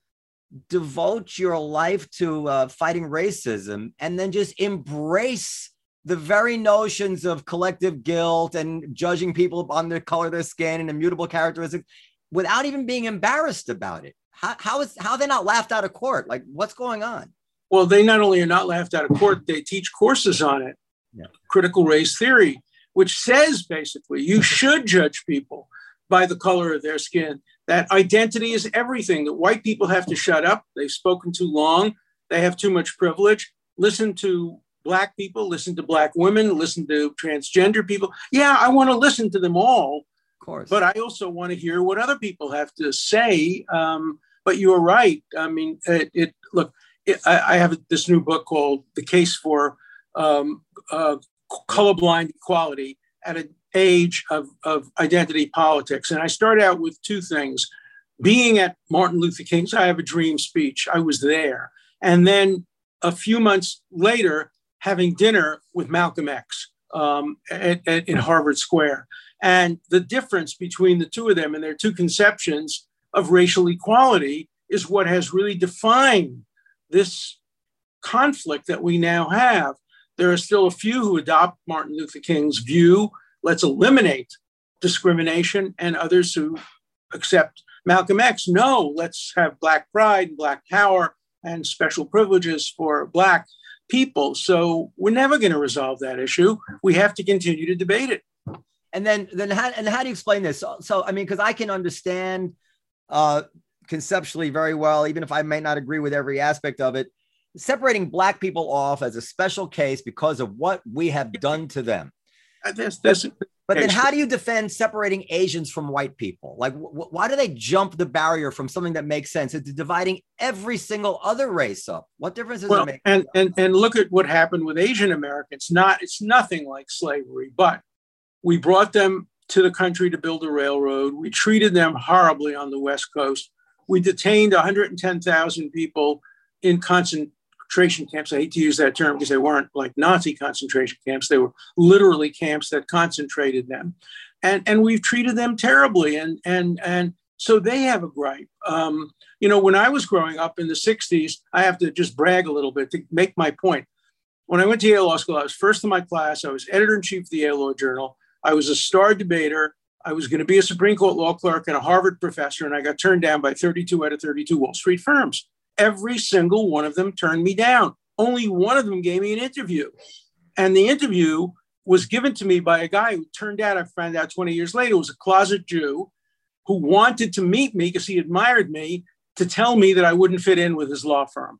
devote your life to uh, fighting racism and then just embrace the very notions of collective guilt and judging people on the color of their skin and immutable characteristics without even being embarrassed about it? How, how is how are they not laughed out of court? Like, what's going on? Well, they not only are not laughed out of court, they teach courses on it. Yeah. Critical race theory, which says basically you should judge people by the color of their skin, that identity is everything, that white people have to shut up. They've spoken too long. They have too much privilege. Listen to Black people, listen to Black women, listen to transgender people. Yeah, I want to listen to them all. Of course. But I also want to hear what other people have to say. Um, but you're right. I mean, it, it look, it, I, I have this new book called The Case for um, uh, Colorblind Equality at an age of, of identity politics. And I start out with two things. Being at Martin Luther King's I Have a Dream speech, I was there. And then a few months later, having dinner with Malcolm X um, at, at, in Harvard Square. And the difference between the two of them and their two conceptions of racial equality is what has really defined this conflict that we now have. There are still a few who adopt Martin Luther King's view, let's eliminate discrimination, and others who accept Malcolm X. No, let's have Black pride, Black power, and special privileges for Black people. So we're never going to resolve that issue. We have to continue to debate it. And then, then how, and how do you explain this? So, so I mean, because I can understand uh, conceptually very well, even if I may not agree with every aspect of it, separating Black people off as a special case because of what we have done to them. That's, that's, but then how do you defend separating Asians from white people? Like, wh- why do they jump the barrier from something that makes sense into dividing every single other race up? What difference does well, it make? And, and, and look at what happened with Asian Americans. Not, it's nothing like slavery, but we brought them to the country to build a railroad. We treated them horribly on the West Coast. We detained one hundred ten thousand people in concentration camps. I hate to use that term because they weren't like Nazi concentration camps. They were literally camps that concentrated them. And, and we've treated them terribly. And, and, and so they have a gripe. Um, you know, when I was growing up in the sixties, I have to just brag a little bit to make my point. When I went to Yale Law School, I was first in my class. I was editor-in-chief of the Yale Law Journal. I was a star debater. I was going to be a Supreme Court law clerk and a Harvard professor, and I got turned down by thirty-two out of thirty-two Wall Street firms. Every single one of them turned me down. Only one of them gave me an interview. And the interview was given to me by a guy who turned out, I found out twenty years later, was a closet Jew who wanted to meet me because he admired me to tell me that I wouldn't fit in with his law firm.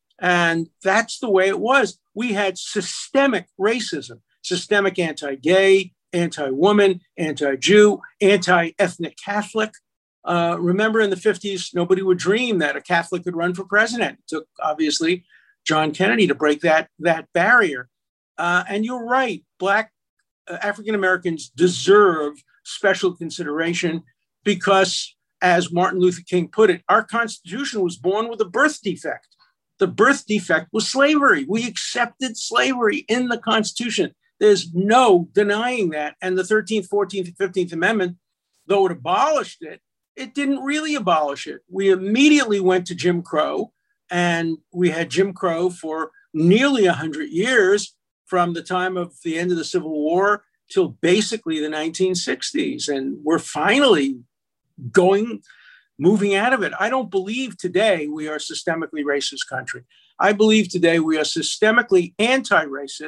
And that's the way it was. We had systemic racism, systemic anti-gay, anti-woman, anti-Jew, anti-ethnic Catholic. Uh, remember in the fifties, nobody would dream that a Catholic could run for president. It took, obviously, John Kennedy to break that, that barrier. Uh, and you're right, Black uh, African-Americans deserve special consideration because, as Martin Luther King put it, our Constitution was born with a birth defect. The birth defect was slavery. We accepted slavery in the Constitution. There's no denying that. And the thirteenth, fourteenth, and fifteenth Amendment, though it abolished it, it didn't really abolish it. We immediately went to Jim Crow, and we had Jim Crow for nearly one hundred years, from the time of the end of the Civil War till basically the nineteen sixties. And we're finally going, moving out of it. I don't believe today we are a systemically racist country. I believe today we are systemically anti-racist.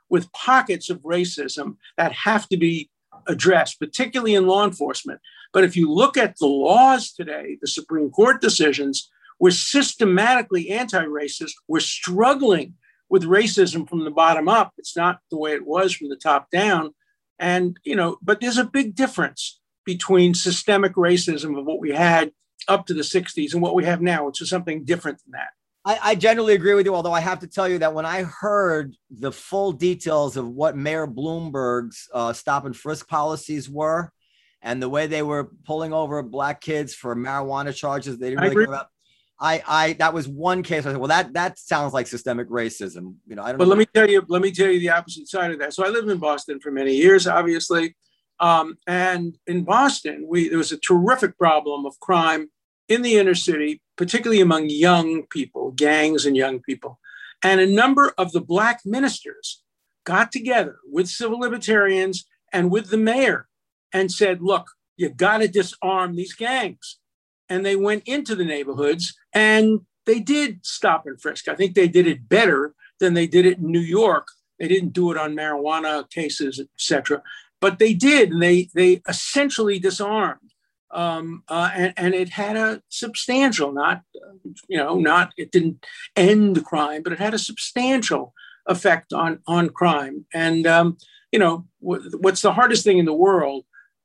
with pockets of racism that have to be addressed, particularly in law enforcement. But if you look at the laws today, the Supreme Court decisions, we're systematically anti-racist. We're struggling with racism from the bottom up. It's not the way it was from the top down. And, you know, but there's a big difference between systemic racism of what we had up to the sixties and what we have now, which is something different than that. I, I generally agree with you, although I have to tell you that when I heard the full details of what Mayor Bloomberg's uh, stop and frisk policies were and the way they were pulling over black kids for marijuana charges, they didn't really care about. I, I, that was one case. I said, well, that, that sounds like systemic racism. You know, I don't but know. let me tell you, let me tell you the opposite side of that. So I lived in Boston for many years, obviously. Um, and in Boston, we, there was a terrific problem of crime in the inner city, particularly among young people, gangs and young people. And a number of the black ministers got together with civil libertarians and with the mayor and said, look, you got to disarm these gangs. And they went into the neighborhoods and they did stop and frisk. I think they did it better than they did it in New York. They didn't do it on marijuana cases, et cetera. But they did, and they, they essentially disarmed. Um, uh, and, and it had a substantial, not, you know, not, it didn't end the crime, but it had a substantial effect on, on crime. And, um, you know, w- what's the hardest thing in the world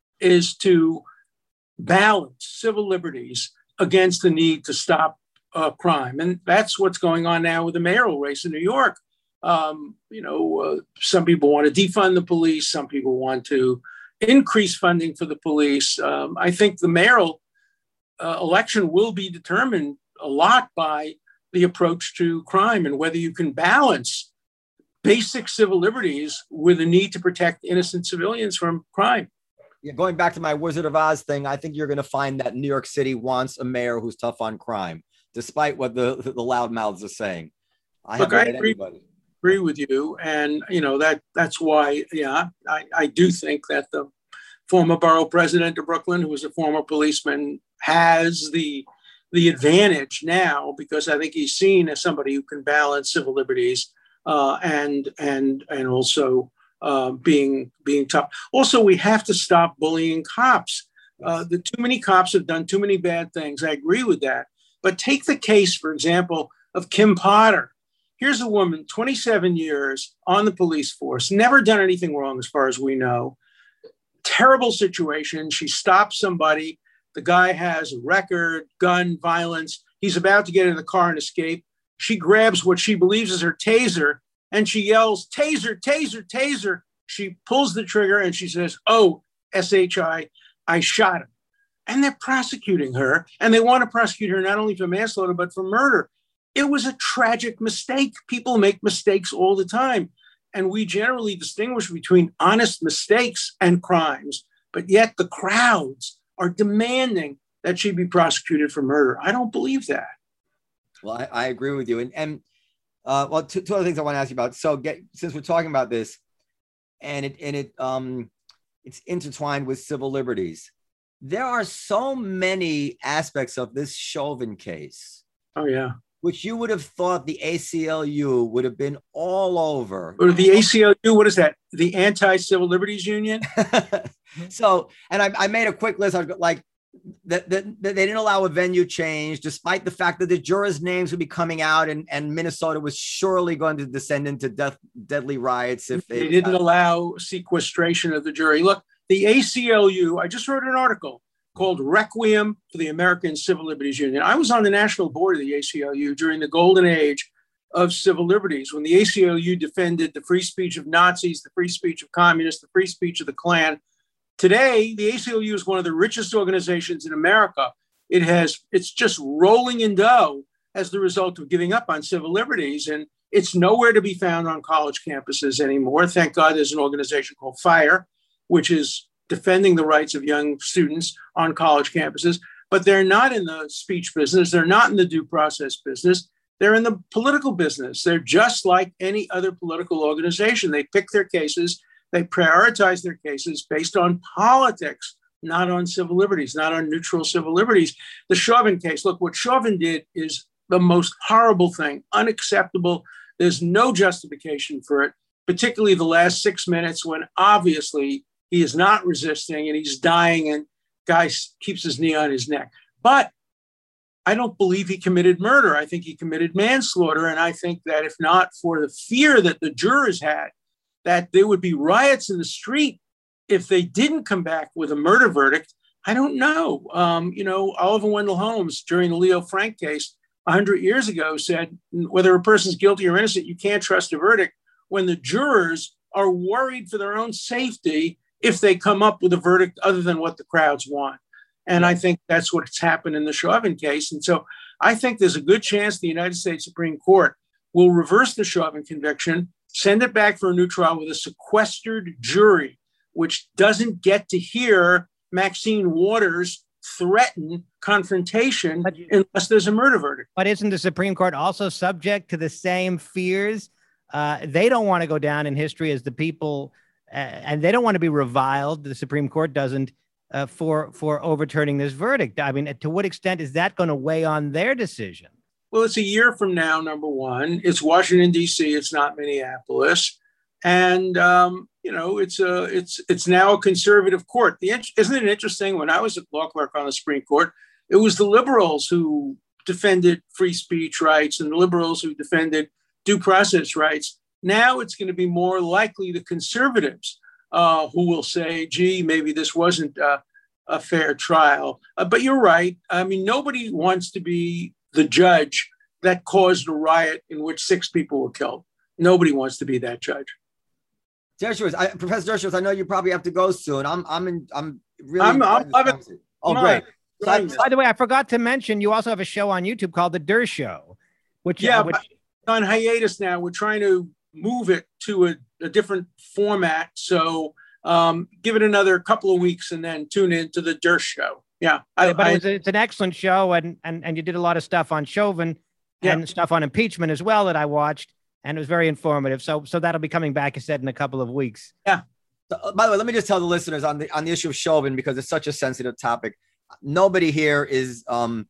is to balance civil liberties against the need to stop uh, crime. And that's what's going on now with the mayoral race in New York. Um, you know, uh, some people want to defund the police. Some people want to increase funding for the police. Um, I think the mayoral uh, election will be determined a lot by the approach to crime and whether you can balance basic civil liberties with the need to protect innocent civilians from crime. Yeah, going back to my Wizard of Oz thing, I think you're going to find that New York City wants a mayor who's tough on crime, despite what the, the loudmouths are saying. I Look, I agree, anybody. agree with you. And, you know, that that's why, yeah, I, I do think that the former borough president of Brooklyn, who was a former policeman, has the, the advantage now because I think he's seen as somebody who can balance civil liberties uh, and, and, and also Uh, being being tough. Also, we have to stop bullying cops. Uh, the too many cops have done too many bad things. I agree with that. But take the case, for example, of Kim Potter. Here's a woman, twenty-seven years on the police force, never done anything wrong as far as we know. Terrible situation. She stops somebody. The guy has a record, gun, violence. He's about to get in the car and escape. She grabs what she believes is her taser and she yells, taser, taser, taser. She pulls the trigger and she says, oh, S H I, I shot him. And they're prosecuting her. And they want to prosecute her not only for manslaughter, but for murder. It was a tragic mistake. People make mistakes all the time. And we generally distinguish between honest mistakes and crimes. But yet the crowds are demanding that she be prosecuted for murder. I don't believe that. Well, I, I agree with you. And, and Uh, well, two, two other things I want to ask you about. So, get, since we're talking about this, and it and it um, it's intertwined with civil liberties, there are so many aspects of this Chauvin case. Oh yeah, which you would have thought the A C L U would have been all over. Or the A C L U, what is that? The Anti-Civil Liberties Union. So, and I, I made a quick list. I was like. That, that, that they didn't allow a venue change, despite the fact that the jurors' names would be coming out, and, and Minnesota was surely going to descend into death, deadly riots if they, they didn't uh, allow sequestration of the jury. Look, the A C L U, I just wrote an article called Requiem for the American Civil Liberties Union. I was on the national board of the A C L U during the golden age of civil liberties, when the A C L U defended the free speech of Nazis, the free speech of communists, the free speech of the Klan. Today, the A C L U is one of the richest organizations in America. It has, it's just rolling in dough as the result of giving up on civil liberties. And it's nowhere to be found on college campuses anymore. Thank God there's an organization called FIRE, which is defending the rights of young students on college campuses. But they're not in the speech business. They're not in the due process business. They're in the political business. They're just like any other political organization. They pick their cases. They prioritize their cases based on politics, not on civil liberties, not on neutral civil liberties. The Chauvin case, look, what Chauvin did is the most horrible thing, unacceptable. There's no justification for it. particularly the last six minutes when obviously he is not resisting and he's dying and guy keeps his knee on his neck. But I don't believe he committed murder. I think he committed manslaughter. And I think that if not for the fear that the jurors had, that there would be riots in the street if they didn't come back with a murder verdict, I don't know. Um, you know, Oliver Wendell Holmes, during the Leo Frank case one hundred years ago, said whether a person's guilty or innocent, you can't trust a verdict when the jurors are worried for their own safety if they come up with a verdict other than what the crowds want. And I think that's what's happened in the Chauvin case. And so I think there's a good chance the United States Supreme Court will reverse the Chauvin conviction, send it back for a new trial with a sequestered jury, which doesn't get to hear Maxine Waters threaten confrontation But you- unless there's a murder verdict. But isn't the Supreme Court also subject to the same fears? Uh, they don't want to go down in history as the people, uh, and they don't want to be reviled. The Supreme Court doesn't uh, for for overturning this verdict. I mean, to what extent is that going to weigh on their decision? Well, it's a year from now, number one. It's Washington, D C. It's not Minneapolis. And, um, you know, it's a, it's it's now a conservative court. The, isn't it interesting? When I was a law clerk on the Supreme Court, it was the liberals who defended free speech rights and the liberals who defended due process rights. Now it's going to be more likely the conservatives uh, who will say, gee, maybe this wasn't uh, a fair trial. Uh, but you're right. I mean, nobody wants to be the judge that caused a riot in which six people were killed. Nobody wants to be that judge. Dershowitz, I, Professor Dershowitz, I know you probably have to go soon. I'm, I'm, in, I'm really. I'm, I'm loving it. Oh, Come great. on. So I- Join By the way, I forgot to mention you also have a show on YouTube called The Der Show, which Yeah, uh, which, but on hiatus now. We're trying to move it to a, a different format. So um, give it another couple of weeks and then tune in to the Der Show. Yeah. I, but I, it was, it's an excellent show, and and and you did a lot of stuff on Chauvin and Yeah. stuff on impeachment as well that I watched, and it was very informative. So so that'll be coming back, I said, in a couple of weeks. So, uh, by the way, let me just tell the listeners on the on the issue of Chauvin, because it's such a sensitive topic. Nobody here is um,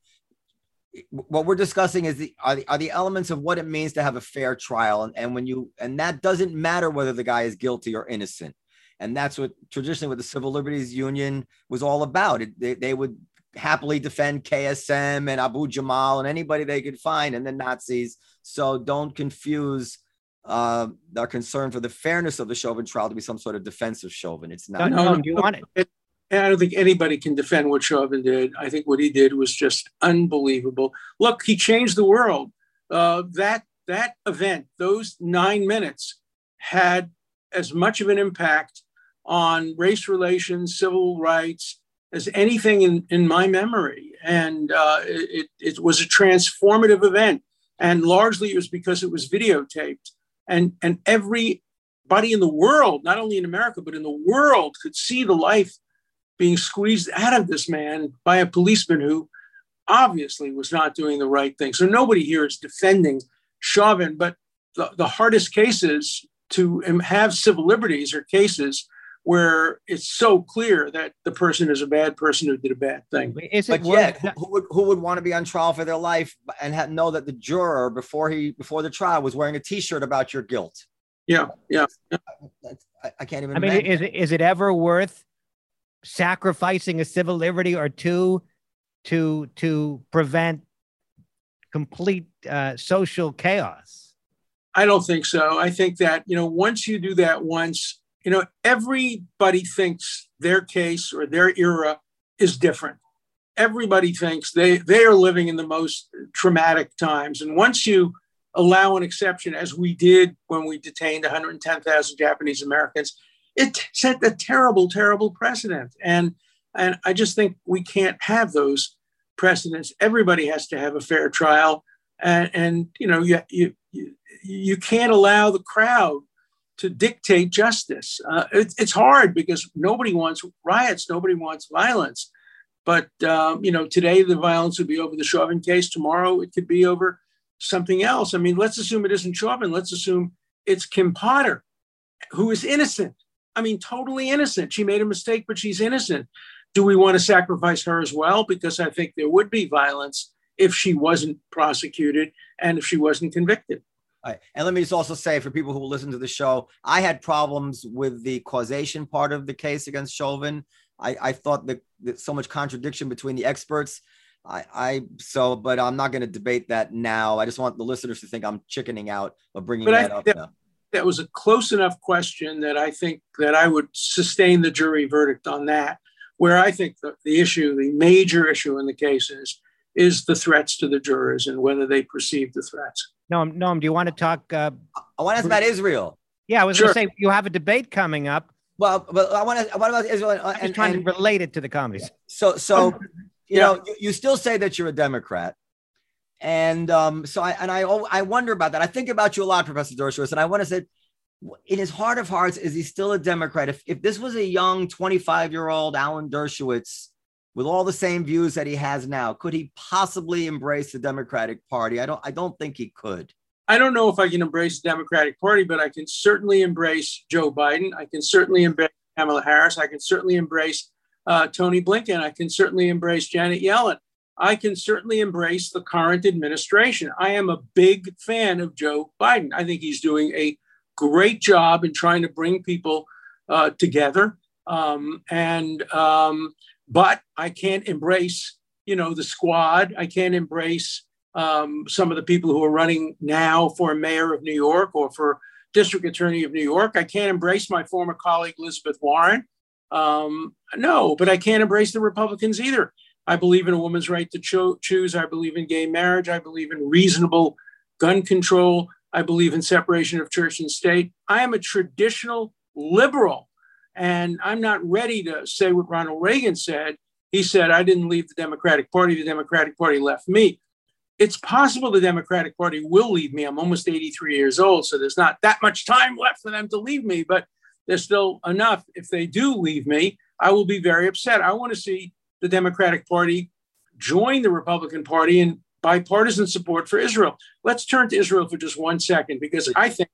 what we're discussing is the are, the are the elements of what it means to have a fair trial, and, and when you and that doesn't matter whether the guy is guilty or innocent, and that's what traditionally what the Civil Liberties Union was all about. It, they they would happily defend K S M and Abu Jamal and anybody they could find, and the Nazis. So don't confuse uh, our concern for the fairness of the Chauvin trial to be some sort of defense of Chauvin. It's not. No, no, no, no. do you want it? And I don't think anybody can defend what Chauvin did. I think what he did was just unbelievable. Look, he changed the world. Uh, that that event, those nine minutes, had as much of an impact on race relations, civil rights, as anything in, in my memory. And uh, it, it was a transformative event. And largely it was because it was videotaped. And, and everybody in the world, not only in America, but in the world, could see the life being squeezed out of this man by a policeman who obviously was not doing the right thing. So nobody here is defending Chauvin, but the, the hardest cases to have civil liberties are cases where it's so clear that the person is a bad person who did a bad thing. Is it But worth- yet, who, who would who would want to be on trial for their life and have, know that the juror before he before the trial was wearing a T-shirt about your guilt? Yeah, yeah. That's, I, I can't even. I mean, imagine. is it is it ever worth sacrificing a civil liberty or two to to prevent complete uh, social chaos? I don't think so. I think that, you know, once you do that once, you know, everybody thinks their case or their era is different. Everybody thinks they, they are living in the most traumatic times. And once you allow an exception, as we did when we detained one hundred ten thousand Japanese Americans, it set a terrible, terrible precedent. And, and I just think we can't have those precedents. Everybody has to have a fair trial. And, and you know, you, you, you, you can't allow the crowd to dictate justice. Uh, it, it's hard because nobody wants riots, nobody wants violence. But, um, you know, today the violence would be over the Chauvin case. Tomorrow it could be over something else. I mean, let's assume it isn't Chauvin. Let's assume it's Kim Potter, who is innocent. I mean, totally innocent. She made a mistake, but she's innocent. Do we want to sacrifice her as well? Because I think there would be violence if she wasn't prosecuted and if she wasn't convicted. All right. And let me just also say for people who will listen to the show, I had problems with the causation part of the case against Chauvin. I, I thought that, that so much contradiction between the experts. I, I so, but I'm not going to debate that now. I just want the listeners to think I'm chickening out of bringing but that I, up. That, now. that was a close enough question that I think that I would sustain the jury verdict on that. Where I think the, the issue, the major issue in the case is, is the threats to the jurors and whether they perceive the threats. Noam, Noam, do you want to talk? Uh, I want to ask about Israel. Yeah, I was Sure. going to say you have a debate coming up. Well, but I want to. What about Israel? And, I'm just and, trying and to relate it to the comedies. so, so you Yeah. know, you, you still say that you're a Democrat, and um, so I and I I wonder about that. I think about you a lot, Professor Dershowitz, and I want to say, in his heart of hearts, is he still a Democrat? If if this was a young twenty-five year old Alan Dershowitz with all the same views that he has now, could he possibly embrace the Democratic Party? I don't. I don't think he could. I don't know if I can embrace the Democratic Party, but I can certainly embrace Joe Biden. I can certainly embrace Kamala Harris. I can certainly embrace uh, Tony Blinken. I can certainly embrace Janet Yellen. I can certainly embrace the current administration. I am a big fan of Joe Biden. I think he's doing a great job in trying to bring people uh, together. Um, and um, but I can't embrace, you know, the squad. I can't embrace Um, some of the people who are running now for mayor of New York or for district attorney of New York. I can't embrace my former colleague, Elizabeth Warren. Um, no, but I can't embrace the Republicans either. I believe in a woman's right to cho- choose. I believe in gay marriage. I believe in reasonable gun control. I believe in separation of church and state. I am a traditional liberal, and I'm not ready to say what Ronald Reagan said. He said, I didn't leave the Democratic Party. The Democratic Party left me. It's possible the Democratic Party will leave me. I'm almost eighty-three years old, so there's not that much time left for them to leave me, but there's still enough. If they do leave me, I will be very upset. I want to see the Democratic Party join the Republican Party in bipartisan support for Israel. Let's turn to Israel for just one second, because I think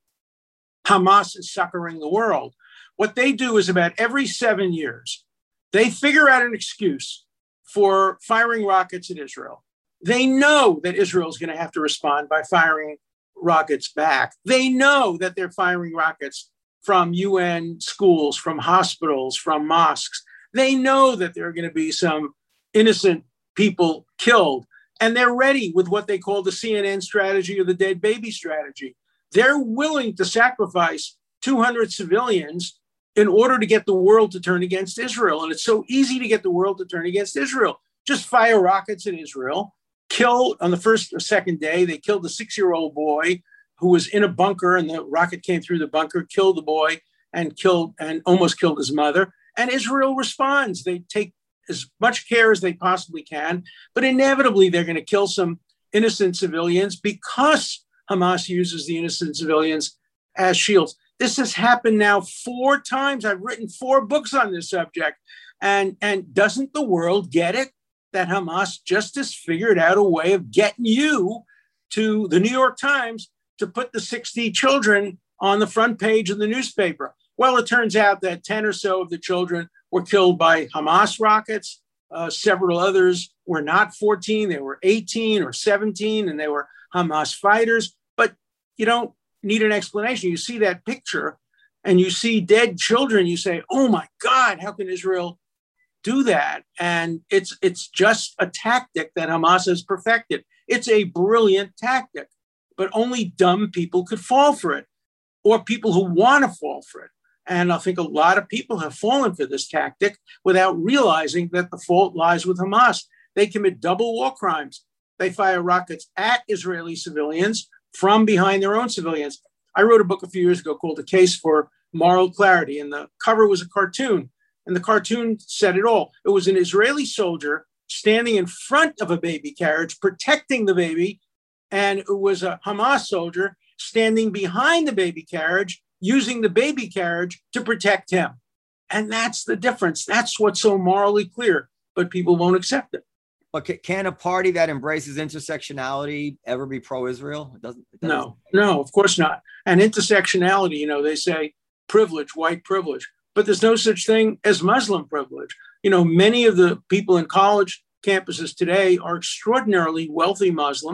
Hamas is suckering the world. What they do is about every seven years, they figure out an excuse for firing rockets at Israel. They know that Israel is going to have to respond by firing rockets back. They know that they're firing rockets from U N schools, from hospitals, from mosques. They know that there are going to be some innocent people killed, and they're ready with what they call the C N N strategy or the dead baby strategy. They're willing to sacrifice two hundred civilians in order to get the world to turn against Israel. And it's so easy to get the world to turn against Israel. Just fire rockets at Israel. Kill on the first or second day, they killed a six-year-old boy who was in a bunker, and the rocket came through the bunker, killed the boy, and killed and almost killed his mother. And Israel responds. They take as much care as they possibly can, but inevitably they're going to kill some innocent civilians because Hamas uses the innocent civilians as shields. This has happened now four times. I've written four books on this subject. And, and doesn't the world get it? That Hamas just has figured out a way of getting you to the New York Times to put the sixty children on the front page of the newspaper. Well, it turns out that ten or so of the children were killed by Hamas rockets. Uh, several others were not fourteen, they were eighteen or seventeen, and they were Hamas fighters. But you don't need an explanation. You see that picture and you see dead children. You say, oh my God, how can Israel do that? And it's it's just a tactic that Hamas has perfected. It's a brilliant tactic, but only dumb people could fall for it, or people who want to fall for it. And I think a lot of people have fallen for this tactic without realizing that the fault lies with Hamas. They commit double war crimes. They fire rockets at Israeli civilians from behind their own civilians. I wrote a book a few years ago called A Case for Moral Clarity, and the cover was a cartoon. And the cartoon said it all. It was an Israeli soldier standing in front of a baby carriage, protecting the baby. And it was a Hamas soldier standing behind the baby carriage, using the baby carriage to protect him. And that's the difference. That's what's so morally clear, but people won't accept it. But can a party that embraces intersectionality ever be pro-Israel? It doesn't. It doesn't. No, no, of course not. And intersectionality, you know, they say privilege, white privilege. But there's no such thing as Muslim privilege. You know, many of the people in college campuses today are extraordinarily wealthy Muslims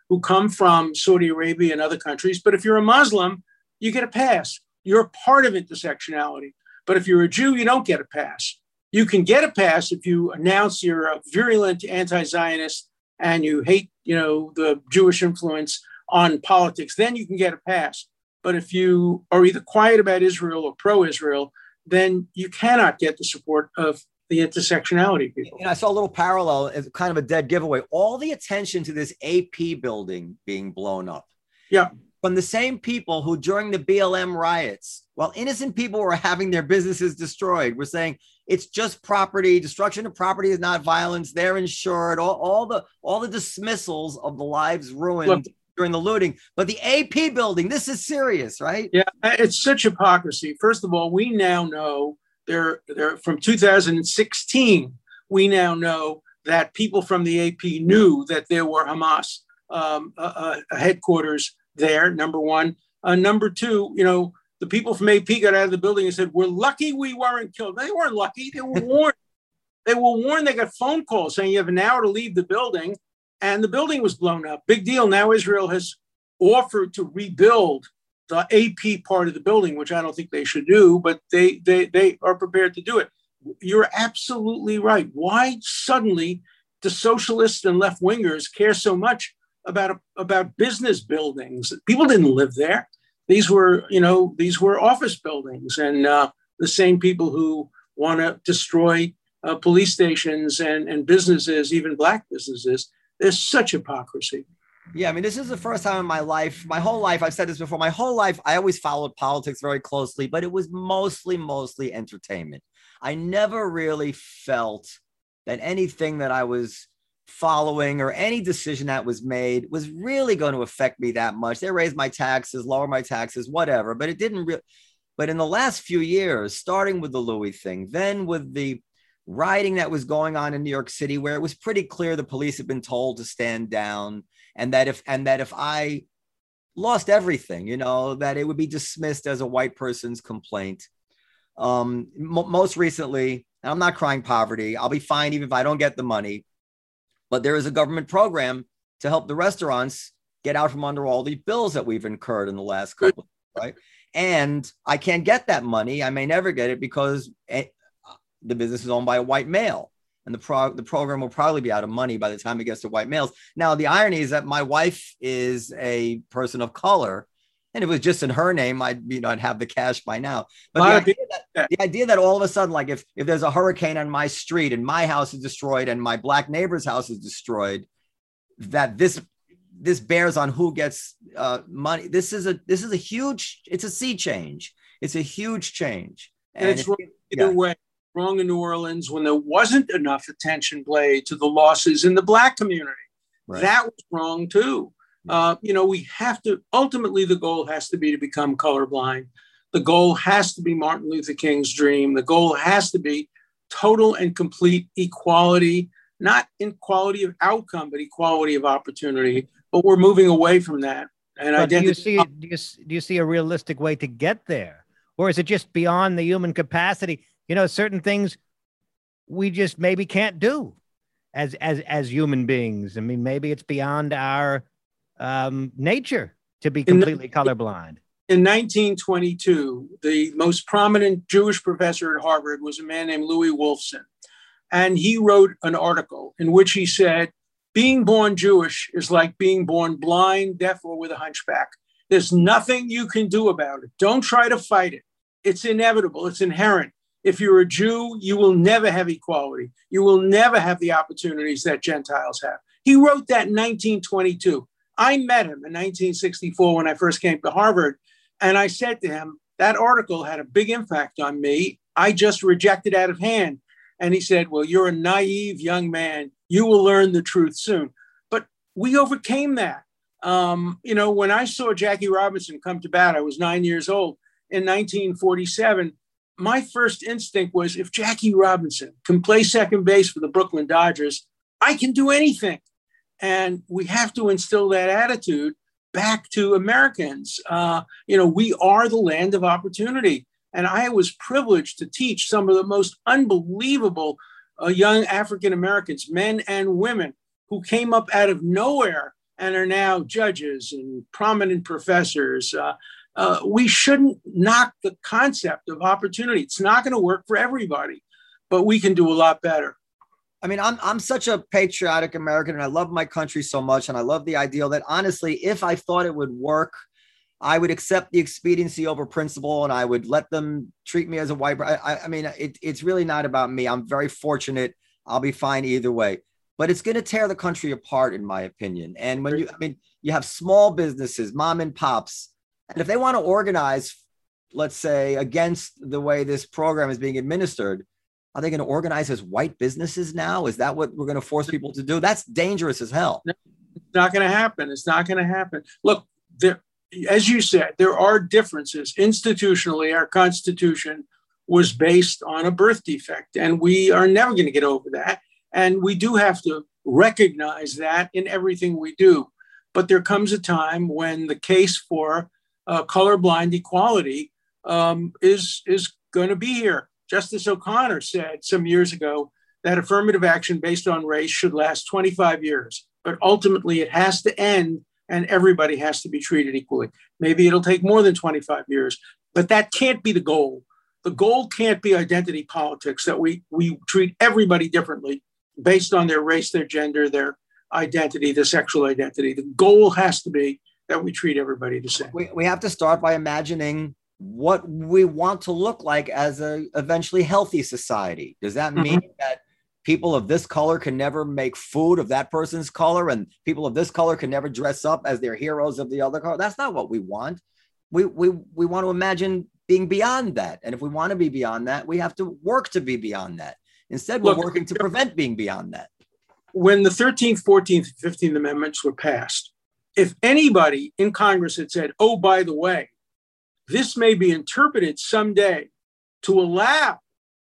who come from Saudi Arabia and other countries. But if you're a Muslim, you get a pass. You're part of intersectionality. But if you're a Jew, you don't get a pass. You can get a pass if you announce you're a virulent anti-Zionist and you hate, you know, the Jewish influence on politics. Then you can get a pass. But if you are either quiet about Israel or pro-Israel, then you cannot get the support of the intersectionality people. And I saw a little parallel as kind of a dead giveaway. All the attention to this A P building being blown up. Yeah. From the same people who during the B L M riots, while innocent people were having their businesses destroyed, were saying it's just property, destruction of property is not violence, they're insured, all, all the all the dismissals of the lives ruined Look, during the looting. But the A P building, this is serious, right? Yeah, it's such hypocrisy. First of all, we now know they're, they're from two thousand sixteen, we now know that people from the A P knew that there were Hamas um, uh, uh, headquarters there, number one. Uh, number two, you know, the people from A P got out of the building and said, we're lucky we weren't killed. They weren't lucky. They were warned. They were warned. They got phone calls saying you have an hour to leave the building. And the building was blown up. Big deal. Now Israel has offered to rebuild the A P part of the building, which I don't think they should do, but they, they, they are prepared to do it. You're absolutely right. Why suddenly do socialists and left-wingers care so much about, about business buildings? People didn't live there. These were, you know, these were office buildings, and uh, the same people who want to destroy uh, police stations and, and businesses, even black businesses. There's such hypocrisy. Yeah, I mean, this is the first time in my life, my whole life, I've said this before, my whole life, I always followed politics very closely, but it was mostly, mostly entertainment. I never really felt that anything that I was following or any decision that was made was really going to affect me that much. They raised my taxes, lower my taxes, whatever, but it didn't really. But in the last few years, starting with the Louis thing, then with the rioting that was going on in New York City, where it was pretty clear the police had been told to stand down, and that if and that if I lost everything, you know, that it would be dismissed as a white person's complaint. Um, m- most recently, and I'm not crying poverty, I'll be fine even if I don't get the money. But there is a government program to help the restaurants get out from under all the bills that we've incurred in the last couple of years, right? And I can't get that money. I may never get it because it, the business is owned by a white male. And the, pro- the program will probably be out of money by the time it gets to white males. Now, the irony is that my wife is a person of color. And if it was just in her name, I'd, you know, I'd have the cash by now. But the idea, that, the idea that all of a sudden, like if, if there's a hurricane on my street and my house is destroyed and my black neighbor's house is destroyed, that this this bears on who gets uh, money. This is a this is a huge, it's a sea change. It's a huge change. And, and it's wrong either yeah. way. Wrong in New Orleans when there wasn't enough attention paid to the losses in the black community. Right. That was wrong too. Uh, you know, we have to, ultimately the goal has to be to become colorblind. The goal has to be Martin Luther King's dream. The goal has to be total and complete equality, not equality of outcome, but equality of opportunity. But we're moving away from that. And I do you see, do you, do you see a realistic way to get there? Or is it just beyond the human capacity? You know, certain things we just maybe can't do as, as, as human beings. I mean, maybe it's beyond our um, nature to be completely in, colorblind. In nineteen twenty-two, the most prominent Jewish professor at Harvard was a man named Louis Wolfson. And he wrote an article in which he said, being born Jewish is like being born blind, deaf, or with a hunchback. There's nothing you can do about it. Don't try to fight it. It's inevitable. It's inherent. If you're a Jew, you will never have equality. You will never have the opportunities that Gentiles have. He wrote that in nineteen twenty-two. I met him in nineteen sixty-four when I first came to Harvard. And I said to him, that article had a big impact on me. I just rejected out of hand. And he said, well, you're a naive young man. You will learn the truth soon. But we overcame that. Um, you know, when I saw Jackie Robinson come to bat, I was nine years old in nineteen forty-seven. My first instinct was, if Jackie Robinson can play second base for the Brooklyn Dodgers, I can do anything. And we have to instill that attitude back to Americans. Uh, you know, we are the land of opportunity. And I was privileged to teach some of the most unbelievable uh, young African Americans, men and women, who came up out of nowhere and are now judges and prominent professors. Uh, uh, we shouldn't knock the concept of opportunity. It's not going to work for everybody, but we can do a lot better. I mean, I'm I'm such a patriotic American, and I love my country so much, and I love the ideal that honestly, if I thought it would work, I would accept the expediency over principle, and I would let them treat me as a white. I, I mean, it, it's really not about me. I'm very fortunate. I'll be fine either way. But it's going to tear the country apart, in my opinion. And when you, I mean, you have small businesses, mom and pops, and if they want to organize, let's say, against the way this program is being administered, are they going to organize as white businesses now? Is that what we're going to force people to do? That's dangerous as hell. It's not going to happen. It's not going to happen. Look, there, as you said, there are differences. Institutionally, our Constitution was based on a birth defect, and we are never going to get over that. And we do have to recognize that in everything we do. But there comes a time when the case for uh, colorblind equality um, is, is going to be here. Justice O'Connor said some years ago that affirmative action based on race should last twenty-five years, but ultimately it has to end and everybody has to be treated equally. Maybe it'll take more than twenty-five years, but that can't be the goal. The goal can't be identity politics, that we, we treat everybody differently based on their race, their gender, their identity, their sexual identity. The goal has to be that we treat everybody the same. We, we have to start by imagining what we want to look like as a eventually healthy society. Does that mean mm-hmm. that people of this color can never make food of that person's color, and people of this color can never dress up as their heroes of the other color? That's not what we want. We, we, we want to imagine being beyond that. And if we want to be beyond that, we have to work to be beyond that. Instead, we're Look, working to prevent being beyond that. When the thirteenth, fourteenth, fifteenth Amendments were passed, if anybody in Congress had said, oh, by the way, this may be interpreted someday to allow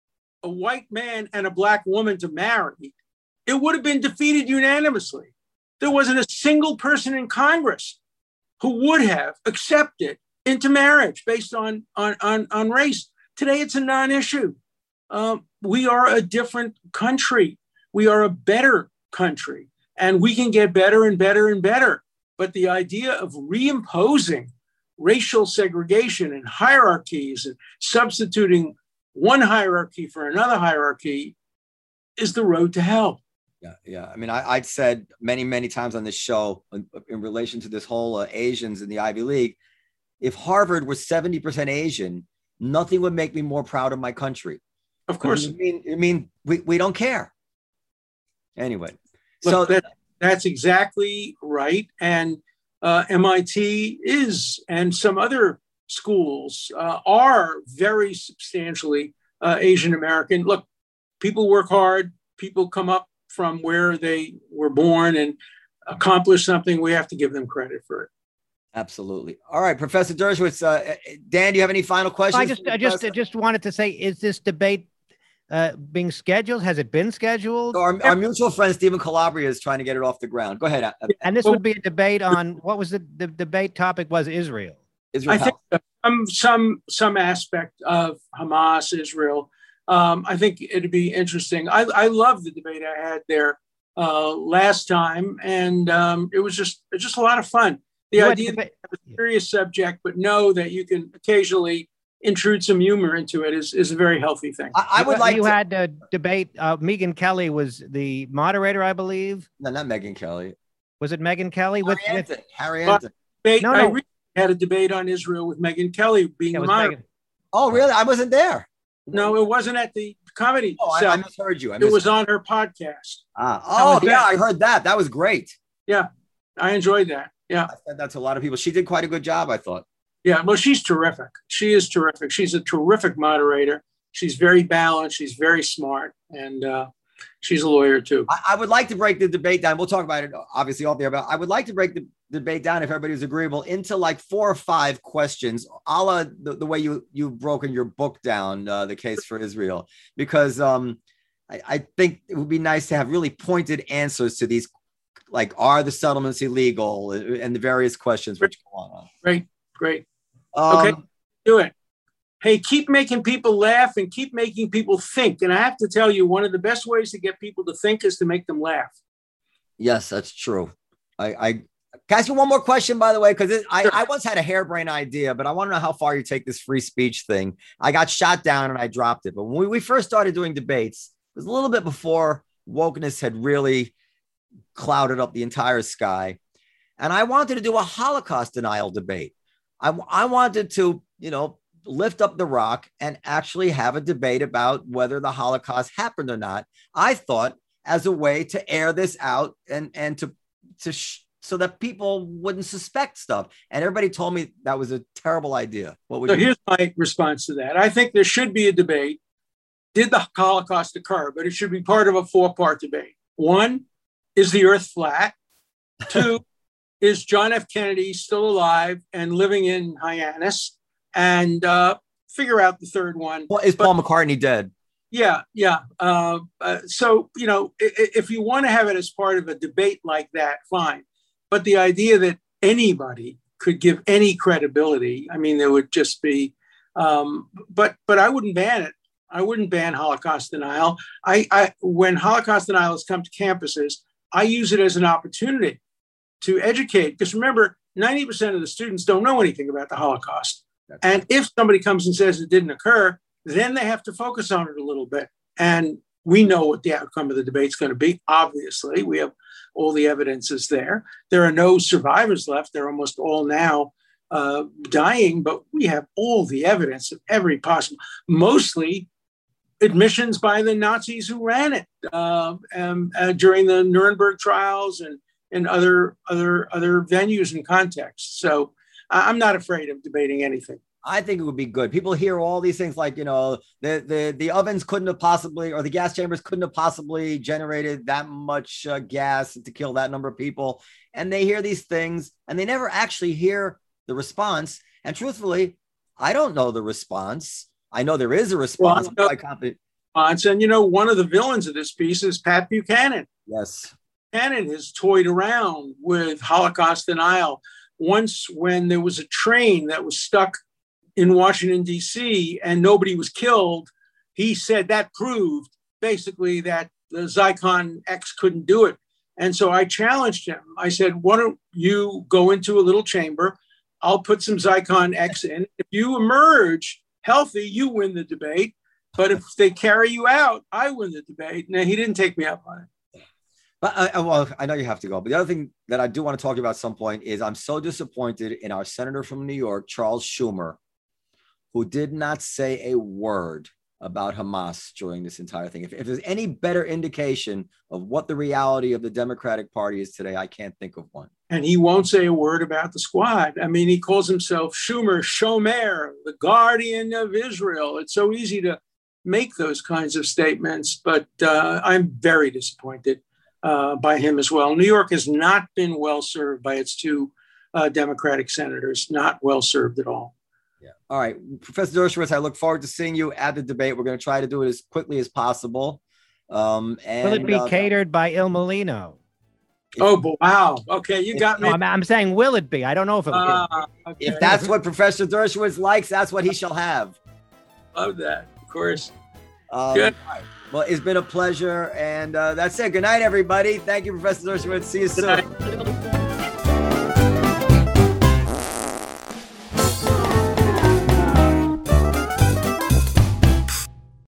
a white man and a black woman to marry, it would have been defeated unanimously. There wasn't a single person in Congress who would have accepted into marriage based on, on, on, on race. Today, it's a non-issue. Um, we are a different country. We are a better country, and we can get better and better and better. But the idea of reimposing racial segregation and hierarchies and substituting one hierarchy for another hierarchy is the road to hell. Yeah, yeah. I mean, I, I'd said many, many times on this show in, in relation to this whole uh, Asians in the Ivy League, if Harvard was seventy percent Asian, nothing would make me more proud of my country. Of course. I mean, I mean we, we don't care. Anyway, Look, so that, that's exactly right. And uh, M I T is, and some other schools uh, are very substantially uh, Asian American. Look, people work hard. People come up from where they were born and accomplish something. We have to give them credit for it. Absolutely. All right, Professor Dershowitz. Uh, Dan, do you have any final questions? I just, I just, I just wanted to say, is this debate uh, being scheduled? Has it been scheduled? So our, our mutual friend Stephen Calabria is trying to get it off the ground. Go ahead. And this would be a debate on what was the, the debate topic was Israel. Israel. I think some some some aspect of Hamas, Israel. Um, I think it'd be interesting. I, I love the debate I had there uh, last time, and um, it was just it was just a lot of fun. The you idea that it's a serious subject, but know that you can occasionally intrude some humor into it is, is a very healthy thing. I, I would you, like you to... had a debate. Uh, Megyn Kelly was the moderator, I believe. No, not Megyn Kelly. Was it Megyn Kelly? Harry with, Anton. with... Harry Anton. Debate, no, I no. really had a debate on Israel with Megyn Kelly being Yeah, the it was moderator. Megyn. Oh, really? I wasn't there. No, it wasn't at the comedy. Oh, I, I misheard you. I it misheard. was on her podcast. Ah. Oh, was yeah, that. I heard that. That was great. Yeah, I enjoyed that. Yeah. I said that to a lot of people. She did quite a good job, I thought. Yeah, well, she's terrific. She is terrific. She's a terrific moderator. She's very balanced. She's very smart. And uh, she's a lawyer, too. I, I would like to break the debate down. We'll talk about it, obviously, off there. But I would like to break the debate down, if everybody's agreeable, into like four or five questions, a la the, the way you, you've broken your book down, uh, the case for Israel. Because um, I, I think it would be nice to have really pointed answers to these, like, are the settlements illegal, and the various questions which go on. Great, great. Um, Okay, do it. Hey, keep making people laugh and keep making people think. And I have to tell you, one of the best ways to get people to think is to make them laugh. Yes, that's true. I, I Can I ask you one more question, by the way? Because I, Sure. I once had a harebrained idea, but I want to know how far you take this free speech thing. I got shot down and I dropped it. But when we, we first started doing debates, it was a little bit before wokeness had really clouded up the entire sky. And I wanted to do a Holocaust denial debate. I, I wanted to, you know, lift up the rock and actually have a debate about whether the Holocaust happened or not. I thought as a way to air this out and, and to, to sh- so that people wouldn't suspect stuff. And everybody told me that was a terrible idea. What would So you here's my response to that. I think there should be a debate. Did the Holocaust occur? But it should be part of a four-part debate. One, is the earth flat? Two, is John F. Kennedy still alive and living in Hyannis? And uh, figure out the third one. Well, is But- Paul McCartney dead? Yeah, yeah. Uh, uh, so, you know, if, if you want to have it as part of a debate like that, fine. But the idea that anybody could give any credibility, I mean, there would just be, um, but but I wouldn't ban it. I wouldn't ban Holocaust denial. I, I when Holocaust denialists come to campuses, I use it as an opportunity to educate. Because remember, ninety percent of the students don't know anything about the Holocaust. That's And right. if somebody comes and says it didn't occur, then they have to focus on it a little bit. And we know what the outcome of the debate is going to be. Obviously, we have all the evidence is there. There are no survivors left. They're almost all now uh, dying, but we have all the evidence of every possible, mostly admissions by the Nazis who ran it uh, um, uh, during the Nuremberg trials and, and other, other, other venues and contexts. So I- I'm not afraid of debating anything. I think it would be good. People hear all these things like, you know, the the the ovens couldn't have possibly, or the gas chambers couldn't have possibly generated that much uh, gas to kill that number of people. And they hear these things and they never actually hear the response. And truthfully, I don't know the response. I know there is a response. Well, I'm quite confident. And, you know, one of the villains of this piece is Pat Buchanan. Yes. Buchanan has toyed around with Holocaust denial. Once when there was a train that was stuck in Washington, D C, and nobody was killed, he said that proved basically that the Zyklon X couldn't do it. And so I challenged him. I said, why don't you go into a little chamber? I'll put some Zyklon X in. If you emerge healthy, you win the debate. But if they carry you out, I win the debate. Now, he didn't take me up on it. But I, well, I know you have to go. But the other thing that I do want to talk to you about at some point is I'm so disappointed in our senator from New York, Charles Schumer, who did not say a word about Hamas during this entire thing. If, if there's any better indication of what the reality of the Democratic Party is today, I can't think of one. And he won't say a word about the squad. I mean, he calls himself Schumer, Shomer, the guardian of Israel. It's so easy to make those kinds of statements, but uh, I'm very disappointed uh, by him as well. New York has not been well served by its two uh, Democratic senators, not well served at all. Yeah. All right. Professor Dershowitz, I look forward to seeing you at the debate. We're going to try to do it as quickly as possible. Um, and, Will it be uh, catered by Il Molino? Oh, but wow. Okay, you got No, me. I'm, I'm saying, will it be? I don't know if it will. Uh, okay. If that's what Professor Dershowitz likes, that's what he shall have. Love that, of course. Um, Good. all right. Well, it's been a pleasure. And uh, that's it. Good night, everybody. Thank you, Professor Dershowitz. See you soon. Good night.